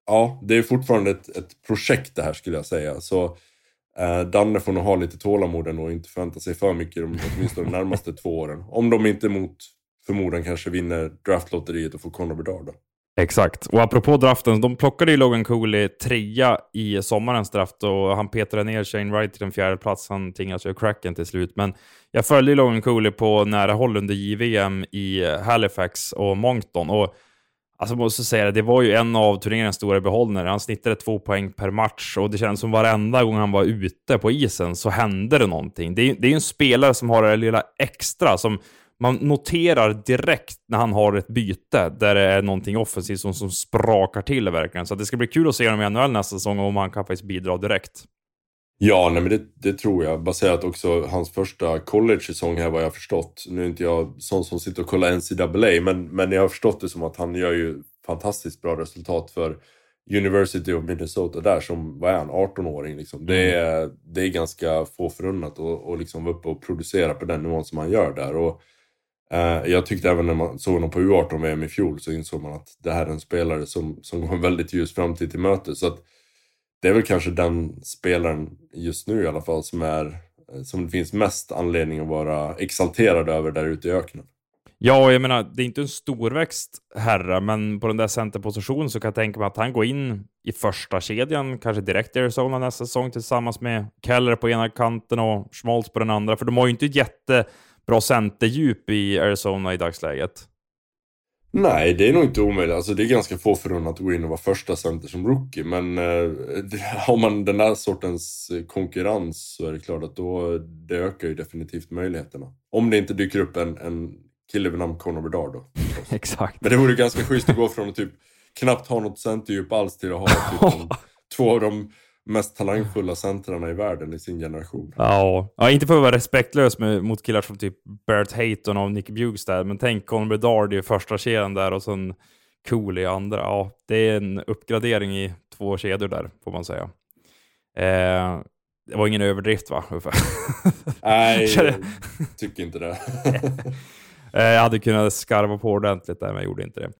ja, det är fortfarande ett projekt det här skulle jag säga. Så Danne får nog ha lite tålamoden och inte förvänta sig för mycket åtminstone de närmaste 2 åren. Om de inte mot förmodan kanske vinner draftlotteriet och får Connor Bedard då. Exakt. Och apropå draften, de plockade ju Logan Cooley 3 i sommarens draft och han petade ner Shane Wright till den 4:e plats. Han tvingades göra cracken till slut. Men jag följde Logan Cooley på nära håll under JVM i Halifax och Moncton. Och alltså måste säga det var ju en av turneringens stora behållningar. Han snittade 2 poäng per match och det känns som varenda gång han var ute på isen så hände det någonting. Det är ju en spelare som har det lilla extra som man noterar direkt när han har ett byte där det är någonting offensivt som sprakar till verkligen. Så det ska bli kul att se honom i NHL nästa säsong om han kan faktiskt bidra direkt. Ja, nej, men det tror jag. Baserat också hans första college-säsong här vad jag har förstått. Nu är inte jag sån som sitter och kollar NCAA, men jag har förstått det som att han gör ju fantastiskt bra resultat för University of Minnesota där som, vad är han, 18-åring liksom. Det är ganska få förunnat och liksom vara uppe och producera på den nivån som han gör där. Och jag tyckte även när man såg honom på U18-VM i fjol så insåg man att det här är en spelare som går en väldigt ljus framtid till möte. Så att det är väl kanske den spelaren just nu i alla fall som det finns mest anledning att vara exalterad över där ute i öknen. Ja, jag menar, det är inte en storväxt herre, men på den där centerpositionen så kan jag tänka mig att han går in i första kedjan, kanske direkt i Arizona nästa säsong tillsammans med Keller på ena kanten och Schmaltz på den andra, för de har ju inte jättebra centerdjup i Arizona i dagsläget. Nej, det är nog inte omöjligt. Alltså det är ganska få förunnat att gå in och vara första center som rookie, men har man den här sortens konkurrens så är det klart att det ökar ju definitivt möjligheterna. Om det inte dyker upp en kille vid namn Connor Bedard då. Exakt. Men det vore ganska schysst att gå från att typ knappt ha något centerdjup alls till att ha typ 2 av de mest talangfulla centrarna i världen i sin generation. Ja, inte för att vara respektlös mot killar som typ Bert Hayton och Nick Bjugstad, men tänk Connor Bedard i första kedjan där och sen Cooley i andra. Ja, det är en uppgradering i 2 kedjor där, får man säga. Det var ingen överdrift, va? Nej, jag tycker inte det. Jag hade kunnat skarva på ordentligt där, men jag gjorde inte det.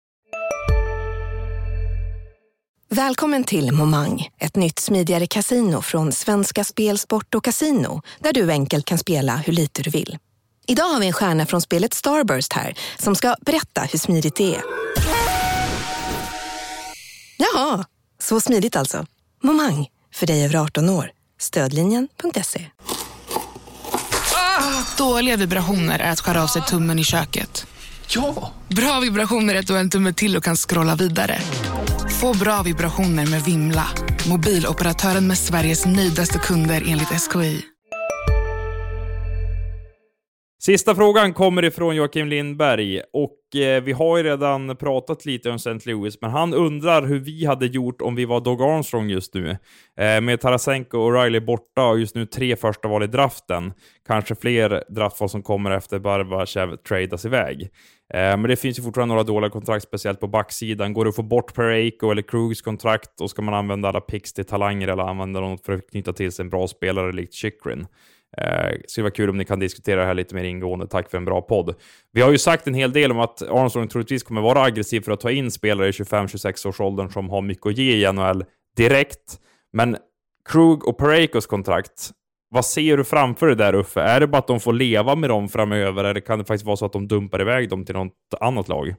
Välkommen till Momang, ett nytt smidigare kasino från Svenska Spel, Sport och Casino, där du enkelt kan spela hur lite du vill. Idag har vi en stjärna från spelet Starburst här, som ska berätta hur smidigt det är. Jaha, så smidigt alltså. Momang, för dig över 18 år. Stödlinjen.se. Dåliga vibrationer är att skära av sig tummen i köket. Ja! Bra vibrationer är att du har en tumme till och kan scrolla vidare. Få bra vibrationer med Vimla. Mobiloperatören med Sveriges nöjdaste kunder enligt SKI. Sista frågan kommer ifrån Joakim Lindberg och vi har ju redan pratat lite om St. Louis, men han undrar hur vi hade gjort om vi var Doug Armstrong just nu. Med Tarasenko och Riley borta och just nu 3 första val i draften. Kanske fler draftval som kommer efter Barbashev tradas iväg. Men det finns ju fortfarande några dåliga kontrakt, speciellt på backsidan. Går det att få bort Parayko eller Krugs kontrakt och ska man använda alla picks till talanger eller använda dem för att knyta till sig en bra spelare likt Chychrun? Det skulle vara kul om ni kan diskutera det här lite mer ingående. Tack för en bra podd. Vi har ju sagt en hel del om att Armstrong troligtvis kommer vara aggressiv för att ta in spelare i 25-26 års åldern som har mycket att ge i NHL direkt. Men Krug och Paraykos kontrakt, vad ser du framför dig där uppe? Är det bara att de får leva med dem framöver, eller kan det faktiskt vara så att de dumpar iväg dem till något annat lag?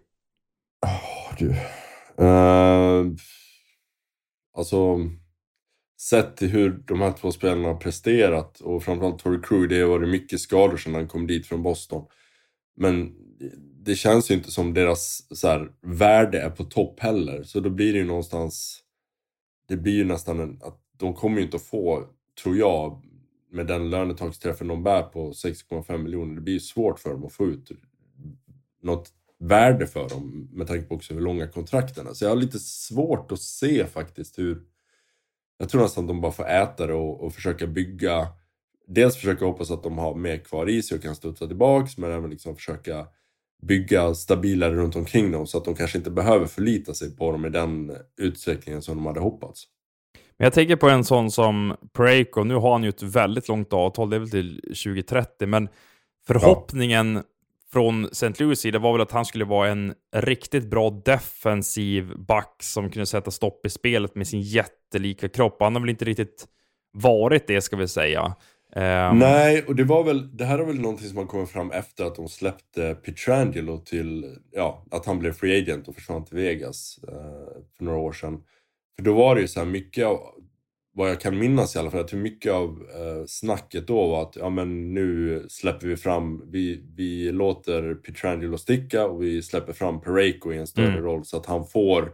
Alltså, sett till hur de här 2 spelarna har presterat, och framförallt Torrey Krug, det har varit mycket skador sedan han kom dit från Boston. Men det känns ju inte som deras så här, värde är på topp heller. Så då blir det ju någonstans, det blir ju nästan att de kommer ju inte att få, tror jag, med den lönetagsträffen de bär på 6,5 miljoner. Det blir ju svårt för dem att få ut något värde för dem med tanke på också hur långa kontrakterna. Så jag har lite svårt att se faktiskt hur, jag tror nästan att de bara får äta det och försöka bygga, dels försöka hoppas att de har mer kvar i sig och kan studsa tillbaks, men även liksom försöka bygga stabilare runt omkring dem så att de kanske inte behöver förlita sig på dem i den utsträckningen som de hade hoppats. Men jag tänker på en sån som Parayko. Nu har han ju ett väldigt långt avtal, det är väl till 2030, men förhoppningen från St. Louis sida var väl att han skulle vara en riktigt bra defensiv back som kunde sätta stopp i spelet med sin jättelika kropp. Han har väl inte riktigt varit det, ska vi säga. Nej, och det här är väl någonting som har kommit fram efter att de släppte Pietrangelo till, att han blev free agent och försvann till Vegas för några år sedan. För då var det ju så här mycket av, vad jag kan minnas i alla fall, att hur mycket av snacket då var att men nu släpper vi fram, vi låter Pietrangelo sticka och vi släpper fram Parayko i en större roll så att han får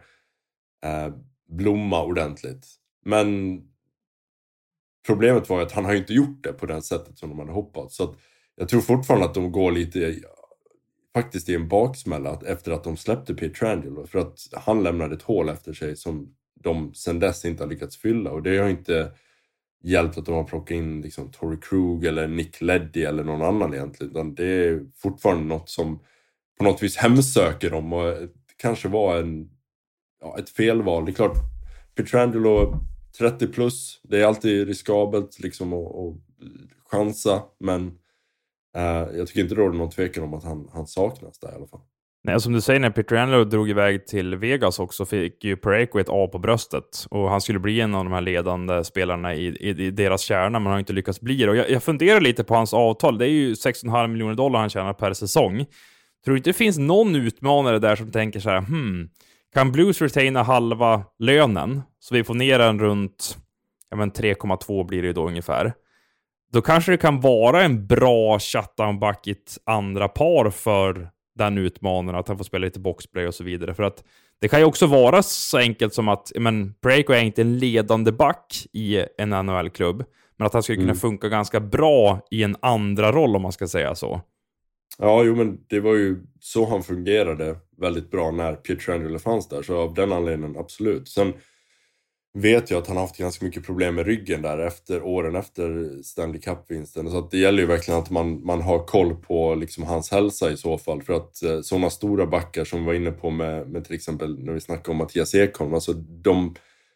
blomma ordentligt. Men problemet var att han har inte gjort det på det sättet som de hade hoppats. Så att jag tror fortfarande att de går lite faktiskt i en baksmälla efter att de släppte Pietrangelo. För att han lämnade ett hål efter sig som de sen dess inte har lyckats fylla. Och det har inte hjälpt att de har plockat in liksom Torrey Krug eller Nick Leddy eller någon annan egentligen. Utan det är fortfarande något som på något vis hemsöker dem. Och det kanske var ett felval. Det är klart, Pietrangelo 30 plus, det är alltid riskabelt liksom att chansa, men jag tycker inte det råder någon tvekan om att han saknas där i alla fall. Nej, som du säger, när Pietrangelo drog iväg till Vegas också fick ju Parayko ett A på bröstet och han skulle bli en av de här ledande spelarna i deras kärna, men har inte lyckats bli det. Och jag funderar lite på hans avtal. Det är ju $6,5 miljoner han tjänar per säsong. Tror du inte det finns någon utmanare där som tänker så här, kan Blues retaina halva lönen så vi får ner den runt 3,2 blir det då ungefär. Då kanske det kan vara en bra shutdown-back i ett andra par för den utmanaren, att han får spela lite boxplay och så vidare. För att det kan ju också vara så enkelt som att Parayko är inte en ledande back i en NHL-klubb, men att han skulle kunna funka ganska bra i en andra roll, om man ska säga så. Ja, men det var ju så han fungerade väldigt bra när Pietrangelo fanns där. Så av den anledningen, absolut. Sen vet jag att han har haft ganska mycket problem med ryggen där efter åren efter Stanley Cup-vinsten. Så att det gäller ju verkligen att man har koll på liksom hans hälsa i så fall. För att sådana stora backar som vi var inne på med till exempel när vi snackade om Mattias Ekholm. Alltså de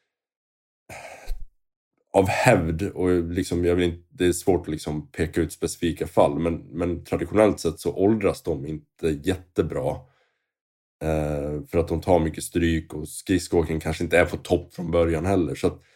av hävd, och liksom, det är svårt att liksom peka ut specifika fall, men traditionellt sett så åldras de inte jättebra. För att de tar mycket stryk och skridskoåkning kanske inte är på topp från början heller. Så att,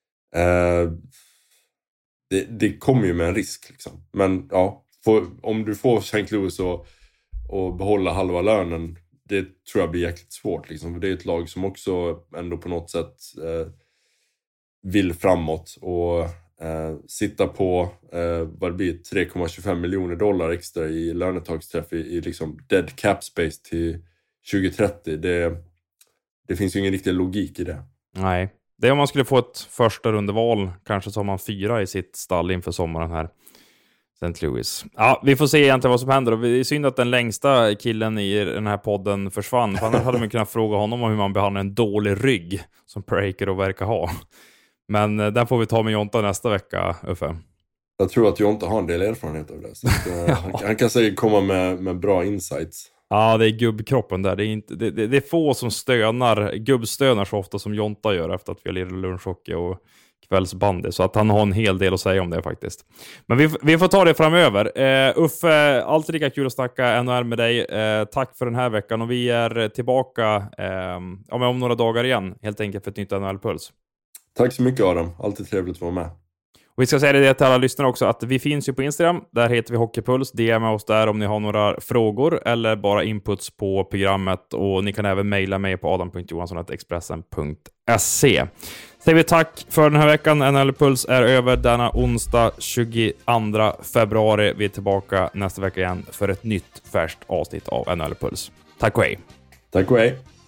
det kommer ju med en risk liksom. Men om du får St. Louis och behålla halva lönen, det tror jag blir jäkligt svårt liksom. För det är ett lag som också ändå på något sätt vill framåt och sitta på vad det blir $3,25 miljoner extra i lönetagsträff i liksom dead cap space till 2030. Det finns ju ingen riktig logik i det. Nej, det är om man skulle få ett första rundeval, kanske så har man 4 i sitt stall inför sommaren här, St. Louis. Ja, vi får se egentligen vad som händer, och det är synd att den längsta killen i den här podden försvann, för annars hade man kunnat fråga honom om hur man behandlar en dålig rygg som Parayko verkar ha. Men den får vi ta med Jonta nästa vecka, Uffe. Jag tror att Jonta har en del erfarenhet av det. Så att, han kan säkert komma med bra insights. Ja, det är gubbkroppen där. Det är få som gubbstönar så ofta som Jonta gör efter att vi har lirat lunchhockey och kvällsbandy. Så att han har en hel del att säga om det faktiskt. Men vi får ta det framöver. Uffe, alltid lika kul att snacka NHL med dig. Tack för den här veckan. Och vi är tillbaka om några dagar igen. Helt enkelt för ett nytt NHL-puls. Tack så mycket, Adam. Alltid trevligt att vara med. Och vi ska säga det till alla lyssnare också, att vi finns ju på Instagram. Där heter vi Hockeypuls. DM oss där om ni har några frågor eller bara inputs på programmet. Och ni kan även mejla mig på adam.johansson@expressen.se. Säger vi tack för den här veckan. NHL-puls är över denna onsdag 22 februari. Vi är tillbaka nästa vecka igen för ett nytt färskt avsnitt av NHL-puls. Tack och hej. Tack och hej.